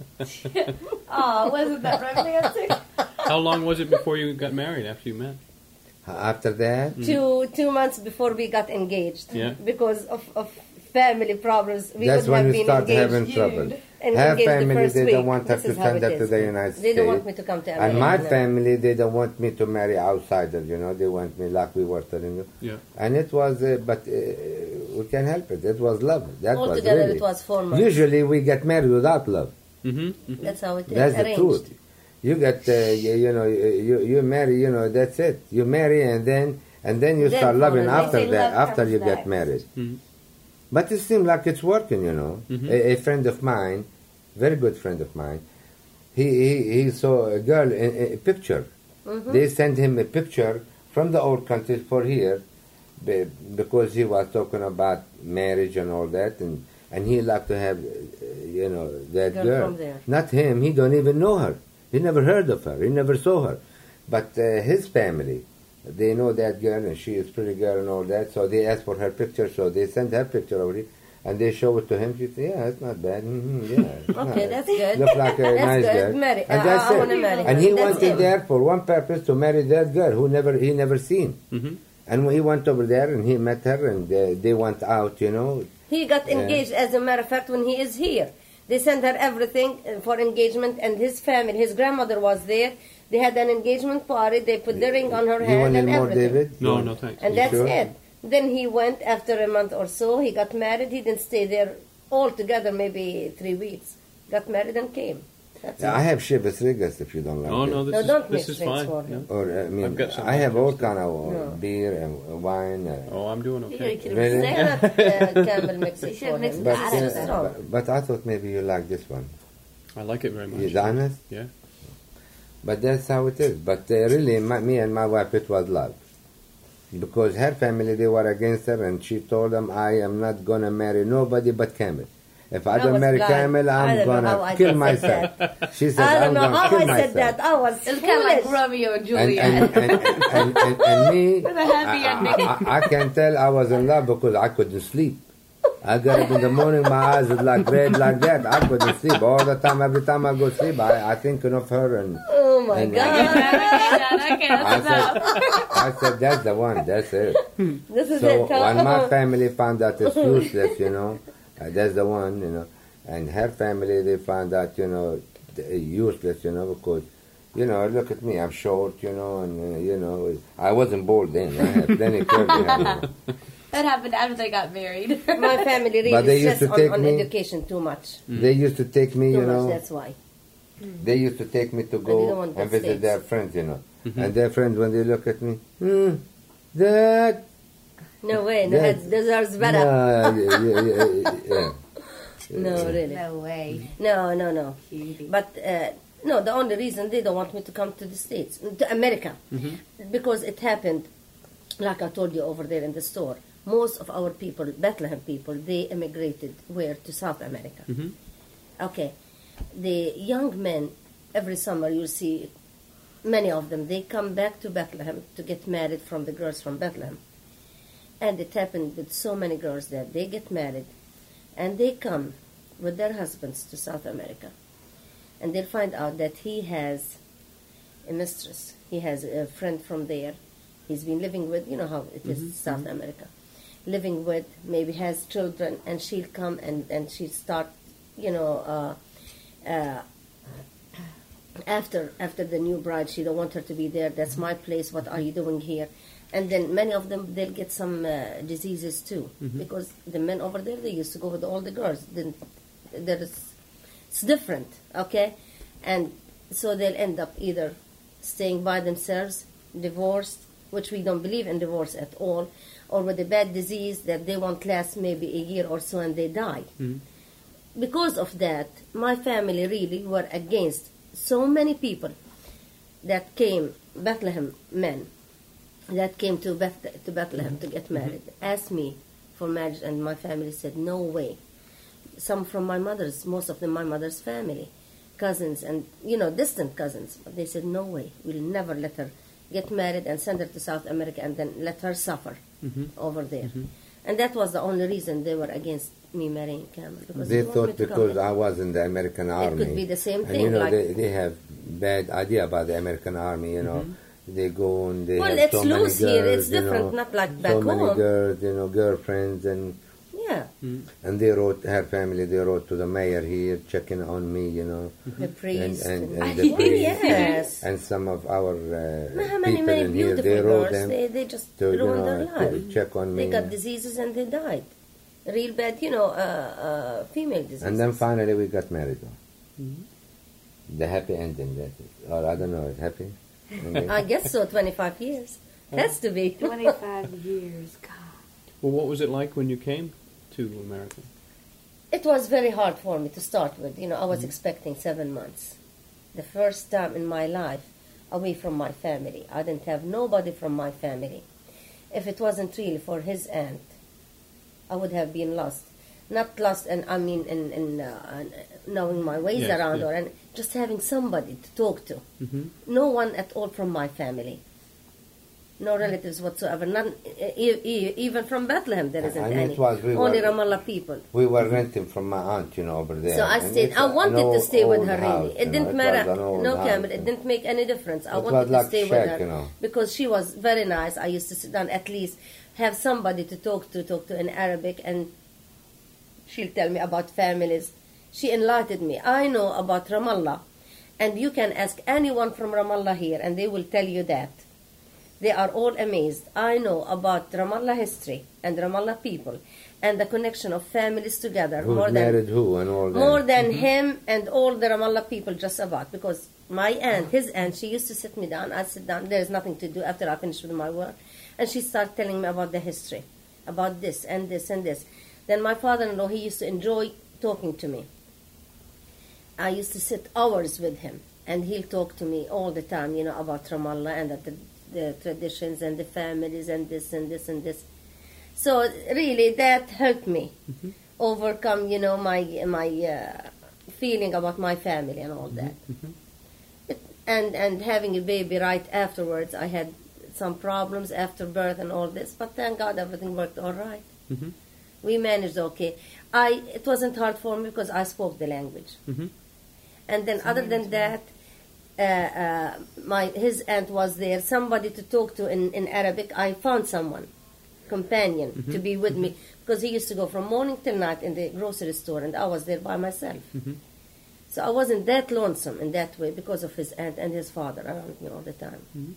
Oh, wasn't that romantic? How long was it before you got married after you met? After that, Two two months before we got engaged. Yeah. Because of, of family problems, we that's would when have we been start engaged. having trouble. And Her engaged the family, first they week. don't want her This to is how send it her is. to the United They States. don't want me to come to America. And my no. family, they don't want me to marry outsiders, you know. They want me, like we were telling you. Yeah. And it was, uh, but uh, we can't help it. It was love. That was Altogether, really. it was four months. Usually we get married without love. Mm-hmm. That's how it is. That's the arranged. truth. You get, uh, you, you know, you, you marry, you know, that's it. You marry and then and then you Then start fall loving in love. after They say that, love after comes you get next. married. Mhm. But it seemed like it's working, you know. Mhm. A, a friend of mine, very good friend of mine, he he, he saw a girl in a picture. Mhm. They sent him a picture from the old country for here, be- because he was talking about marriage and all that, and and he liked to have, uh, you know, that Girl girl. from there. Not him. He don't even know her. He never heard of her. He never saw her. But uh, his family, they know that girl, and she is pretty girl and all that. So they asked for her picture. So they sent her picture over here, and they show it to him. She said, "Yeah, it's not bad. Mm-hmm, yeah, it's Okay, nice. that's good. Look like a That's nice good. girl." Marry. And I- that's I it. wanna marry And her. he That's went in it. there for one purpose, to marry that girl who never he never seen. Mm-hmm. And when he went over there and he met her, and uh, they went out, you know. He got Yeah. engaged, as a matter of fact, when he is here. They sent her everything uh, for engagement, and his family, his grandmother was there. They had an engagement party. They put the ring on her You hand want and any more, everything. David? No, You want- no, thanks. And You that's sure? it. Then he went after a month or so. He got married. He didn't stay there all together, maybe three weeks. Got married and came. That's Yeah, it. I have Chivas Rigas if you don't like Oh it. no, this No, is don't this mix is drinks fine. for Yeah. him. Or I mean, I've got some I have all others. kind of uh, No. beer and wine. Uh, Oh, I'm doing You okay. could Really? They cannot uh, Campbell mix You it should for mix him. it but, I This don't is uh, strong. but but I thought maybe you like this one. I like it very much. You honest? Yeah. But that's how it is. But uh, really, my, me and my wife, it was love. Because her family, they were against her, and she told them, I am not going to marry nobody but Kamel. If I I don't was marry blind. Kamel, I I'm don't know going how I to kill said myself. that. She said, I don't I'm know going to how kill I myself. said that. I was It's kind of like foolish. Romeo and And, Juliet. and, and, and, and, and me, With a happy I, ending. I, I can tell I was in love because I couldn't sleep. I got up in the morning, my eyes was like red like that. I couldn't sleep all the time. Every time I go to sleep, I, I thinking of her. And Oh my And- God. Okay, I that's said, enough. I said, that's the one. That's it. This is So it. huh? when my family found out it's useless, you know, Uh, that's the one, you know. And her family, they found out, you know, useless, you know, because, you know, look at me, I'm short, you know, and, uh, you know, I wasn't bald then. I had plenty of curly hair. That happened after they got married. My family really But they used stressed to take on, on me- education too much. They used to take me, Too you much, know, that's why. they used to take me to didn't go want and the visit States. their friends, you know. And their friends, when they look at me, hmm, that, No way, no, That- it deserves better. yeah, yeah, yeah, yeah, yeah. No, really. No way. No, no, no. Cutie. But uh, no, the only reason they don't want me to come to the States, to America, because it happened, like I told you over there in the store. Most of our people, Bethlehem people, they immigrated where? To South America. Okay. The young men, every summer you'll see many of them, they come back to Bethlehem to get married from the girls from Bethlehem. And it happened with so many girls that they get married and they come with their husbands to South America. And they'll find out that he has a mistress. He has a friend from there. He's been living with, you know how it is South America. Living with, maybe has children, and she'll come and, and she'll start, you know, uh, uh, after after the new bride, she don't want her to be there. That's my place. What are you doing here? And then many of them, they'll get some uh, diseases too, because the men over there, they used to go with all the girls. Then there is, it's different, okay? And so they'll end up either staying by themselves, divorced, which we don't believe in divorce at all, or with a bad disease that they won't last maybe a year or so and they die. Because of that, my family really were against so many people that came, Bethlehem men, that came to, Beth- to Bethlehem to get married, asked me for marriage, and my family said, no way. Some from my mother's, most of them my mother's family, cousins, and, you know, distant cousins. But they said, no way, we'll never let her get married and send her to South America and then let her suffer over there. And that was the only reason they were against me marrying Kamel. Because They they want me thought to come because here. I was in the American Army. could be the same And thing, you know, like- they, they have bad idea about the American Army, you know. They go and they Well, have it's so many loose girls, here. It's you different, know, not like back so many home. girls, you know, girlfriends, and Yeah, and they wrote, her family, they wrote to the mayor here, checking on me, you know. the priest. And, and, and- and the Oh, priest. yes. And some of our uh, How many, people many in here, beautiful they wrote girls, them they, they just to, you ruined their know, to life. check on me. They got diseases and they died. Real bad, you know, uh, uh, female diseases. And then finally we got married. The happy ending, that is. Or I don't know, it's happy? ending? I guess so, twenty-five years. Has to be. twenty-five years, God. Well, what was it like when you came to America? It was very hard for me to start with. You know, I was expecting seven months. The first time in my life away from my family. I didn't have nobody from my family. If it wasn't really for his aunt, I would have been lost. Not lost, and I mean in, in uh, knowing my ways Yes, around, yeah. or and just having somebody to talk to. Mm-hmm. No one at all from my family. No relatives whatsoever. None, e- e- even from Bethlehem, there isn't I mean, any. it was- we Only were- Ramallah people. We were renting from my aunt, you know, over there. So I And stayed. it's I an wanted to old- stay with old her. house, Really, you it know, didn't was matter. an old No, house, Kamel, you it know. didn't make any difference. I It wanted was to like stay with shack, her you know. because she was very nice. I used to sit down, at least have somebody to talk to, talk to in Arabic, and she'll tell me about families. She enlightened me. I know about Ramallah, and you can ask anyone from Ramallah here, and they will tell you that. They are all amazed. I know about Ramallah history and Ramallah people and the connection of families together. Who's more than married who and all that. more than him and all the Ramallah people just about. Because my aunt, his aunt, she used to sit me down. I sit down. There's nothing to do after I finish with my work. And she started telling me about the history, about this and this and this. Then my father-in-law, he used to enjoy talking to me. I used to sit hours with him. And he'll talk to me all the time, you know, about Ramallah and the, the traditions and the families and this and this and this. So really, that helped me overcome, you know, my my uh, feeling about my family and all that. It, and and having a baby right afterwards, I had some problems after birth and all this, but thank God everything worked all right. Mm-hmm. We managed okay. I it wasn't hard for me because I spoke the language. Mm-hmm. And then other than that, uh, uh, my his aunt was there, somebody to talk to in, in Arabic. I found someone, companion, to be with me, because he used to go from morning till night in the grocery store, and I was there by myself. Mhm. So I wasn't that lonesome in that way because of his aunt and his father around me all the time. Mhm.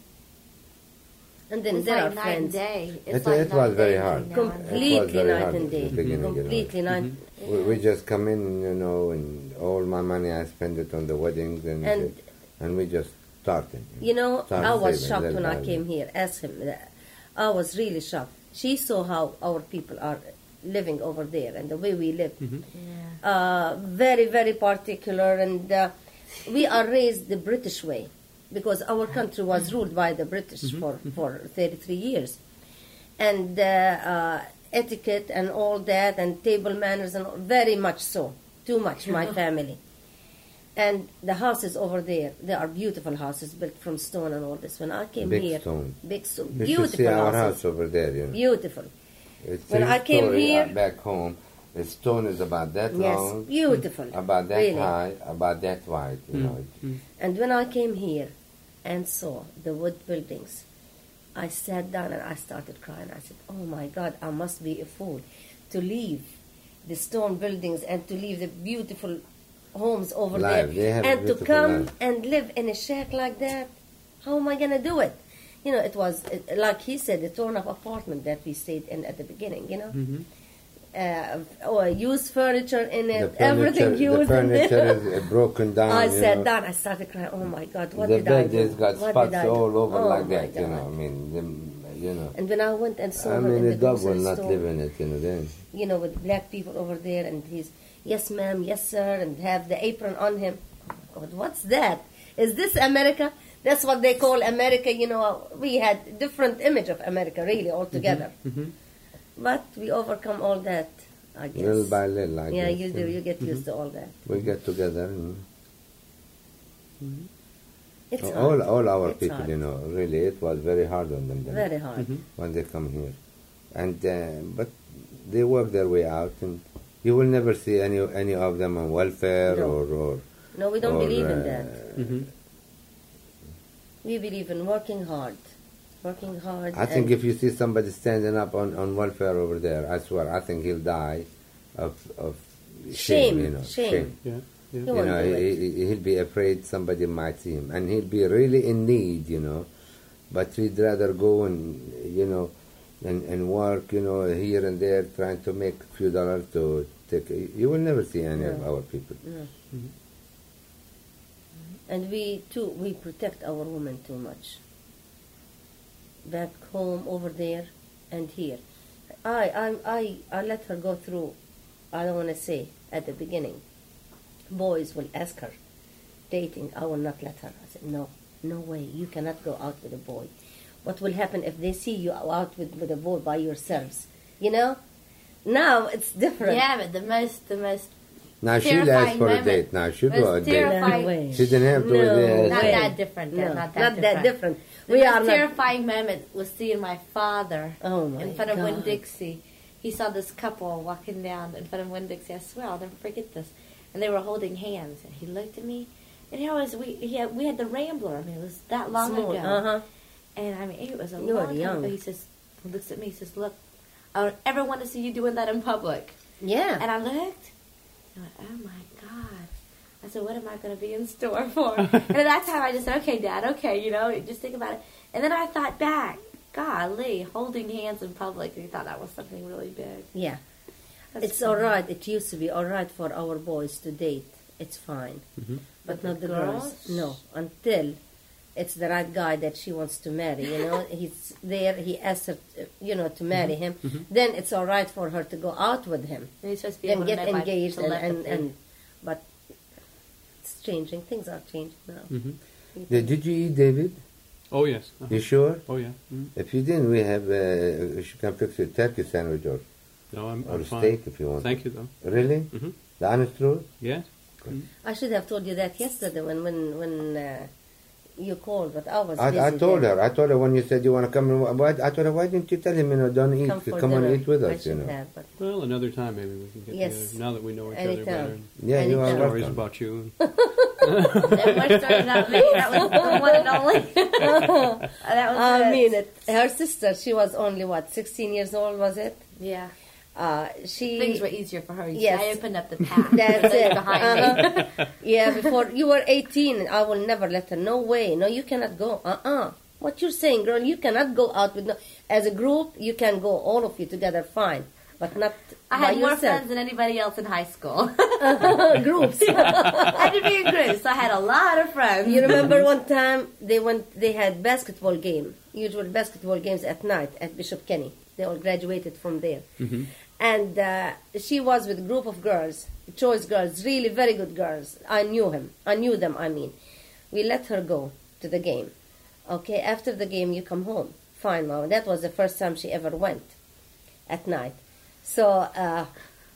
And then It's there like are night and friends. day. It's It- like it night was and very day hard. between now and then. Completely very night hard and at the day. beginning, you know. Completely night. We, we just come in, you know, and all my money I spend it on the weddings, and And- and we just started. You know, Start I was saving shocked little when I by came here. Ask him. that. I was really shocked. She saw how our people are living over there and the way we live. Yeah. Uh, very, very particular, and uh, we are raised the British way because our country was ruled by the British for, for thirty-three years. And uh, uh, etiquette and all that, and table manners, and all, very much so. Too much, my family. And the houses over there, they are beautiful houses built from stone and all this. When I came Big here, stone. big stone, You should beautiful see our houses, house over there, you know. beautiful. It's When a I came story, here- uh, back home, the stone is about that Yes, long, beautiful. about that really. high, about that wide, you know. And when I came here and saw the wood buildings, I sat down and I started crying. I said, "Oh my God, I must be a fool to leave the stone buildings and to leave the beautiful homes over Life, they there have a and to beautiful come life. and live in a shack like that. How am I going to do it?" You know, it was, it, like he said, a torn-up apartment that we stayed in at the beginning, you know. Mhm. Uh, or used furniture in The it, everything furniture, used the in there. furniture is uh, broken down. I you sat know. down. I started crying. Oh my God, what the did I bed do? has got What spots did I do? all over Oh, like my that, you God. know. I mean, them, you know. And when I went and saw I her mean, in the the dog will grocery not store, live in it, you know. Then you know, with black people over there, and he's yes, ma'am, yes, sir, and have the apron on him. God, what's that? Is this America? That's what they call America. You know, we had different image of America, really, altogether. Mhm. But we overcome all that, I guess. little by little, I yeah, guess, you do. know. You get used to all that. We get together. And It's all, hard. all our It's people, hard. you know, really, it was very hard on them then, Very hard. when they come here, and uh, but they work their way out, and you will never see any any of them on welfare No. or or. No, we don't or, believe in uh, that. Mhm. We believe in working hard. Working hard. I think and- if you see somebody standing up on, on welfare over there, I swear, I think he'll die of of shame. Shame, you know, shame. Yeah. Yeah. You You won't know, do it. he, he- he'll be afraid somebody might see him, and he'll be really in need, you know. But he'd rather go and you know, and, and work, you know, here and there, trying to make a few dollars to take. You will never see any of No. our people. No. And we too, we protect our women too much. Back home, over there, and here. I, I, I, I let her go through. I don't want to say at the beginning. Boys will ask her, dating. I will not let her. I said, no, no way. You cannot go out with a boy. What will happen if they see you out with, with a boy by yourselves? You know. Now it's different. Yeah, but the most, the most Now she'll Terrifying ask for a moment. date. Now she'll Most go a date. terrifying- No way. She didn't have to. No uh, not way. that different. No, Dad, not that not different. that different. The We most are not. terrifying moment was seeing my father Oh my in front of God. Winn-Dixie. He saw this couple walking down in front of Winn-Dixie. I swear, I'll never forget this. And they were holding hands. And he looked at me, and here was we. He had, we had the Rambler. I mean, it was that long Small, ago. uh-huh. And I mean, it was a You were long time young. ago. He says, he looks at me. He says, "Look, I don't ever want to see you doing that in public." Yeah. And I looked. I went, "Oh my God." I said, "What am I going to be in store for?" And at that time, I just said, "Okay, Dad, okay, you know, just think about it." And then I thought back, golly, holding hands in public. He thought that was something really big. Yeah. That's It's funny. all right. It used to be all right for our boys to date. It's fine. Mhm. But But not the the girls. girls? No. Until it's the right guy that she wants to marry. You know, he's there. He asks her, to, you know, to marry him. Then it's all right for her to go out with him. And he's supposed to be Then able to get know by engaged and, and, telepathy. and but it's changing. Things are changing now. Mhm. Did, did you eat, David? Oh yes. Uh-huh. You sure? Oh yeah. Mhm. If you didn't, we have. Uh, you can fix a turkey sandwich or, No, I'm, or I'm a fine. steak if you want. Thank you though. Really? Mhm. The honest truth? Yes. I should have told you that yesterday when when when uh, you called, but I was busy. I, I told then. her. I told her when you said you want to come. and Why, I told her, why didn't you tell him? You know, don't eat. Come Come, for on, dinner. eat with I us. You should know. have, but Well, another time maybe we can get Yes. together. Now that we know each Anytime. other better. And Yeah, you are Anytime. stories welcome. about you. And And more stories about me. That was the one and only. that was I it. mean it. Her sister, she was only what, sixteen years old, was it? Yeah. Uh, she Things were easier for her. You Yes. see, I opened up the path. That's Those it. behind me. Uh-huh. Yeah, before you were eighteen, I will never let her. No way. No, you cannot go. Uh-uh. What you're saying, girl, you cannot go out with no. As a group, you can go, all of you together, fine. But not I by had more yourself. friends than anybody else in high school. Groups. I had to be in groups. So I had a lot of friends. You remember one time they went, they had basketball game, usual basketball games at night at Bishop Kenny. They all graduated from there. Mm-hmm. And uh, she was with a group of girls, choice girls, really very good girls. I knew him. I knew them, I mean. We let her go to the game. Okay, after the game, you come home. Fine, Mom. That was the first time she ever went at night. So uh,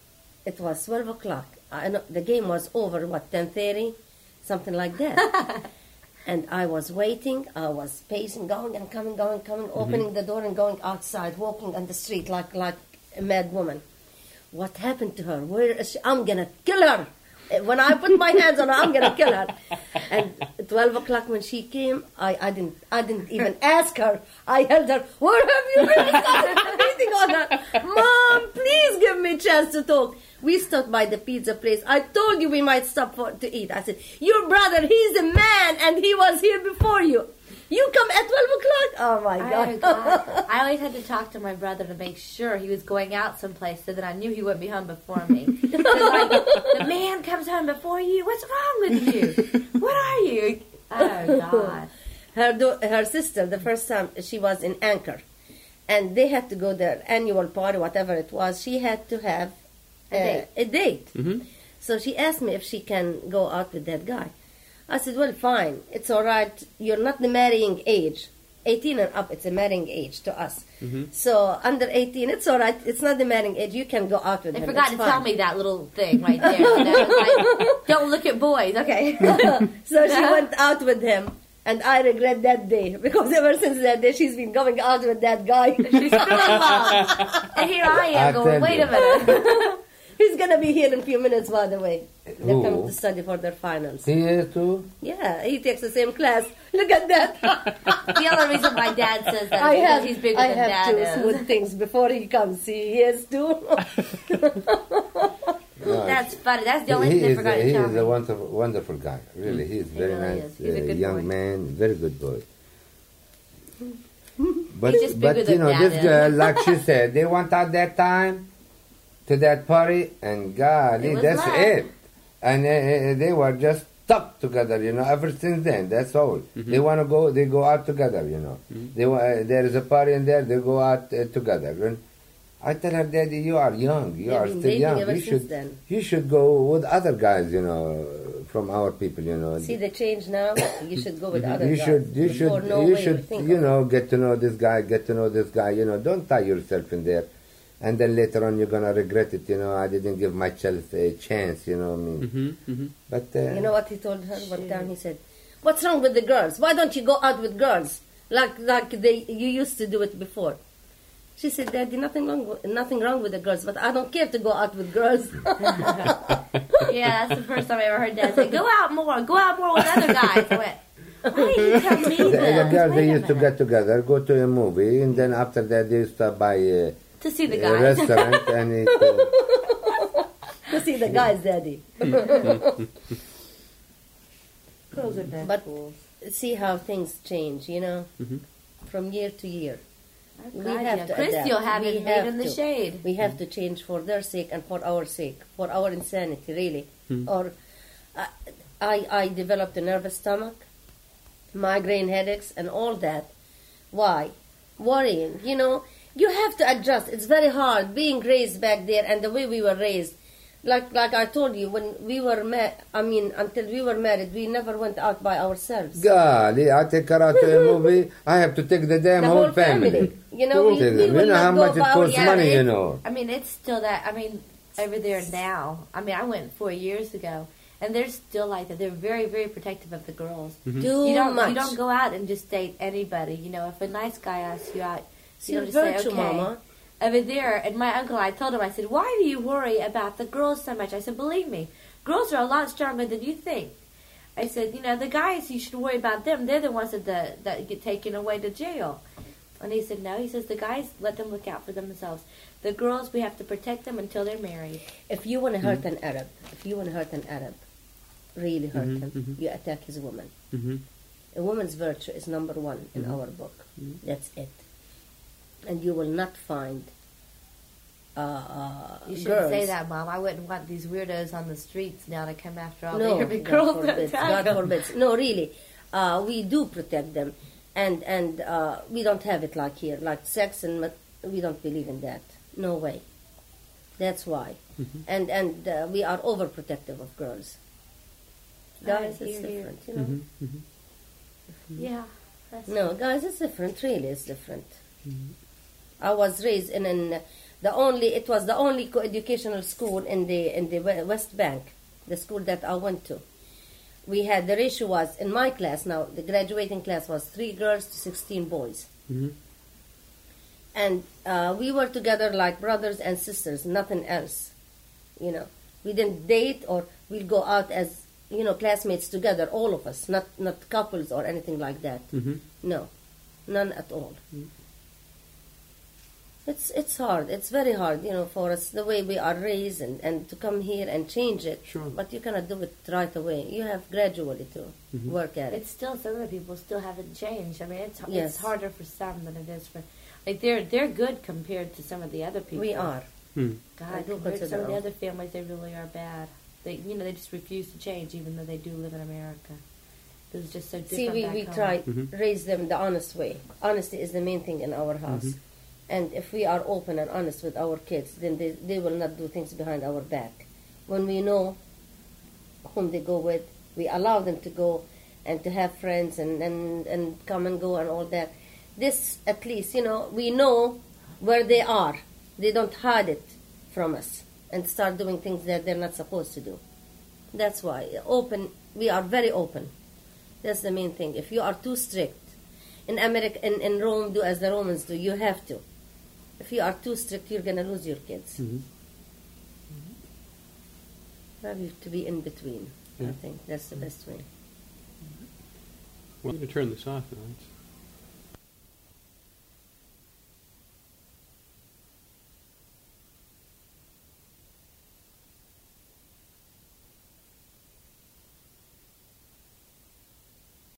it was twelve o'clock. I know, the game was over, what, ten thirty? Something like that. And I was waiting. I was pacing, going and coming, going, coming, opening the door and going outside, walking on the street like, like a mad woman. What happened to her? Where is she? I'm going to kill her. When I put my hands on her, I'm going to kill her. And at twelve o'clock when she came, I, I didn't I didn't even ask her. I held her. Where have you been? I started beating on her. Mom, please give me a chance to talk. We stopped by the pizza place. I told you we might stop for, to eat. I said, your brother, he's a man, and he was here before you. You come at twelve o'clock? Oh, my Oh, God. God. I always had to talk to my brother to make sure he was going out someplace so that I knew he wouldn't be home before me. 'Cause, like, the man comes home before you. What's wrong with you? What are you? Oh, God. Her, do- her sister, the first time, she was in Anchor. And they had to go their annual party, whatever it was. She had to have A date. a date. Mm-hmm. So she asked me if she can go out with that guy. I said, well, fine. It's all right. You're not the marrying age. eighteen and up, it's a marrying age to us. Mm-hmm. So under eighteen, it's all right. It's not the marrying age. You can go out with They him. forgot It's to fine. tell me that little thing right there. You know, it's like, don't look at boys. Okay. So she went out with him. And I regret that day. Because ever since that day, she's been going out with that guy. She's still in love. And here I am I going, tell wait you. a minute. He's going to be here in a few minutes, by the way. They're Who? coming to study for their finals. He is too? Yeah, he takes the same class. Look at that. The only reason my dad says that I is because have, he's bigger I than have dad to is. smooth things before he comes. He is too. No, That's funny. That's the only he thing they is, forgot a, to he tell is me. a wonderful, wonderful guy. Really, he is very really nice, is. He's a uh, good young boy. man, very good boy. But, He's just but bigger you than know, Dad this is. girl, like she said, they went out that time to that party, and It golly, was that's love. it. And uh, uh, they were just stuck together, you know, ever since then. That's all. They want to go, they go out together, you know. They wa- uh, there is a party in there, they go out uh, together. And I tell her, Daddy, you are young. You They've are been still dating young. ever You since should, then. you should go with other guys, you know, from our people, you know. See the change now? You should go with other you guys. should, you Before, should, no you way should, think you of know, get to know this guy, get to know this guy. You know, don't tie yourself in there, and then later on you're gonna regret it. You know, I didn't give myself a chance. You know, what I mean, Mm-hmm. Mm-hmm. but uh, You know what he told her one time? He said, "What's wrong with the girls? Why don't you go out with girls like like they you used to do it before?" She said, "Daddy, nothing wrong with, nothing wrong with the girls, but I don't care to go out with girls." Yeah, that's the first time I ever heard Dad say, go out more, go out more with other guys. I went, why did you tell me the, this? the girls Wait they a used to minute. get together, go to a movie, and then after that they stop by uh, To see the a guys. restaurant and eat. Uh, To see the guys, Daddy. Girls are best But fools. see how things change, you know, Mhm. from year to year. I'm We glad have you- to Christy adapt. will have We it made have in the to. shade. We have to change for their sake and for our sake, for our insanity, really. Or I, I, I developed a nervous stomach, migraine headaches, and all that. Why? Worrying. You know, you have to adjust. It's very hard being raised back there and the way we were raised. Like like I told you, when we were married, I mean, until we were married, we never went out by ourselves. golly, I take her out to a movie. I have to take the damn The whole, whole family. You know, we, Take we them. will You know not how go much it by costs our- money, it- you know. I mean, it's still that. I mean, over there now. I mean, I went four years ago, and they're still like that. They're very, very protective of the girls. Too You don't, much. you don't go out and just date anybody. You know, if a nice guy asks you out, See, you don't just say virtue, okay. Mama. Over there, and my uncle, I told him, I said, why do you worry about the girls so much? I said, believe me, girls are a lot stronger than you think. I said, you know, the guys, you should worry about them. They're the ones that the, that get taken away to jail. And he said, no. He says, the guys, let them look out for themselves. The girls, we have to protect them until they're married. If you want to hurt an Arab, if you want to hurt an Arab, really hurt Mhm, him, mhm. you attack his woman. Mm-hmm. A woman's virtue is number one in Mhm. our book. Mhm. That's it. And you will not find uh, uh, You shouldn't girls. say that, Mom. I wouldn't want these weirdos on the streets now to come after all No, the Arabic God girls. forbids. God forbids. No, really. Uh, we do protect them. And, and uh, we don't have it like here. Like sex, and mat- we don't believe in that. No way. That's why. Mhm. And, and uh, we are overprotective of girls. Guys, I it's hear you. different, you know. Mm-hmm. Mm-hmm. Yeah. That's No, guys, it's different. Really, it's different. Mhm. I was raised in an, the only. It was the only co-educational school in the in the we- West Bank, the school that I went to. We had the ratio was in my class. Now the graduating class was three girls to sixteen boys, Mm-hmm. and uh, we were together like brothers and sisters. Nothing else, you know. We didn't date or we'd go out as you know classmates together, all of us, not not couples or anything like that. Mm-hmm. No, none at all. Mm. It's it's hard. It's very hard, you know, for us the way we are raised and, and to come here and change it. Sure. But you cannot do it right away. You have gradually to Mhm. work at it. It's still, some of the people still haven't changed. I mean, it's Yes. it's harder for some than it is for, like they're they're good compared to some of the other people. We are. Hmm. God, I do compared to consider some of the them. other families, they really are bad. They, you know, they just refuse to change, even though they do live in America. It's just so different. See, we, back we home. try Mhm. raise them the honest way. Honesty is the main thing in our house. Mhm. And if we are open and honest with our kids, then they, they will not do things behind our back. When we know whom they go with, we allow them to go and to have friends and, and, and come and go and all that. This, at least, you know, we know where they are. They don't hide it from us and start doing things that they're not supposed to do. That's why. Open, we are very open. That's the main thing. If you are too strict, in America, in, in Rome, do as the Romans do. You have to. If you are too strict, you're going to lose your kids. Mhm. You have to be in between. I Yeah. think that's the best way. Well, I'm going to turn this off now. It's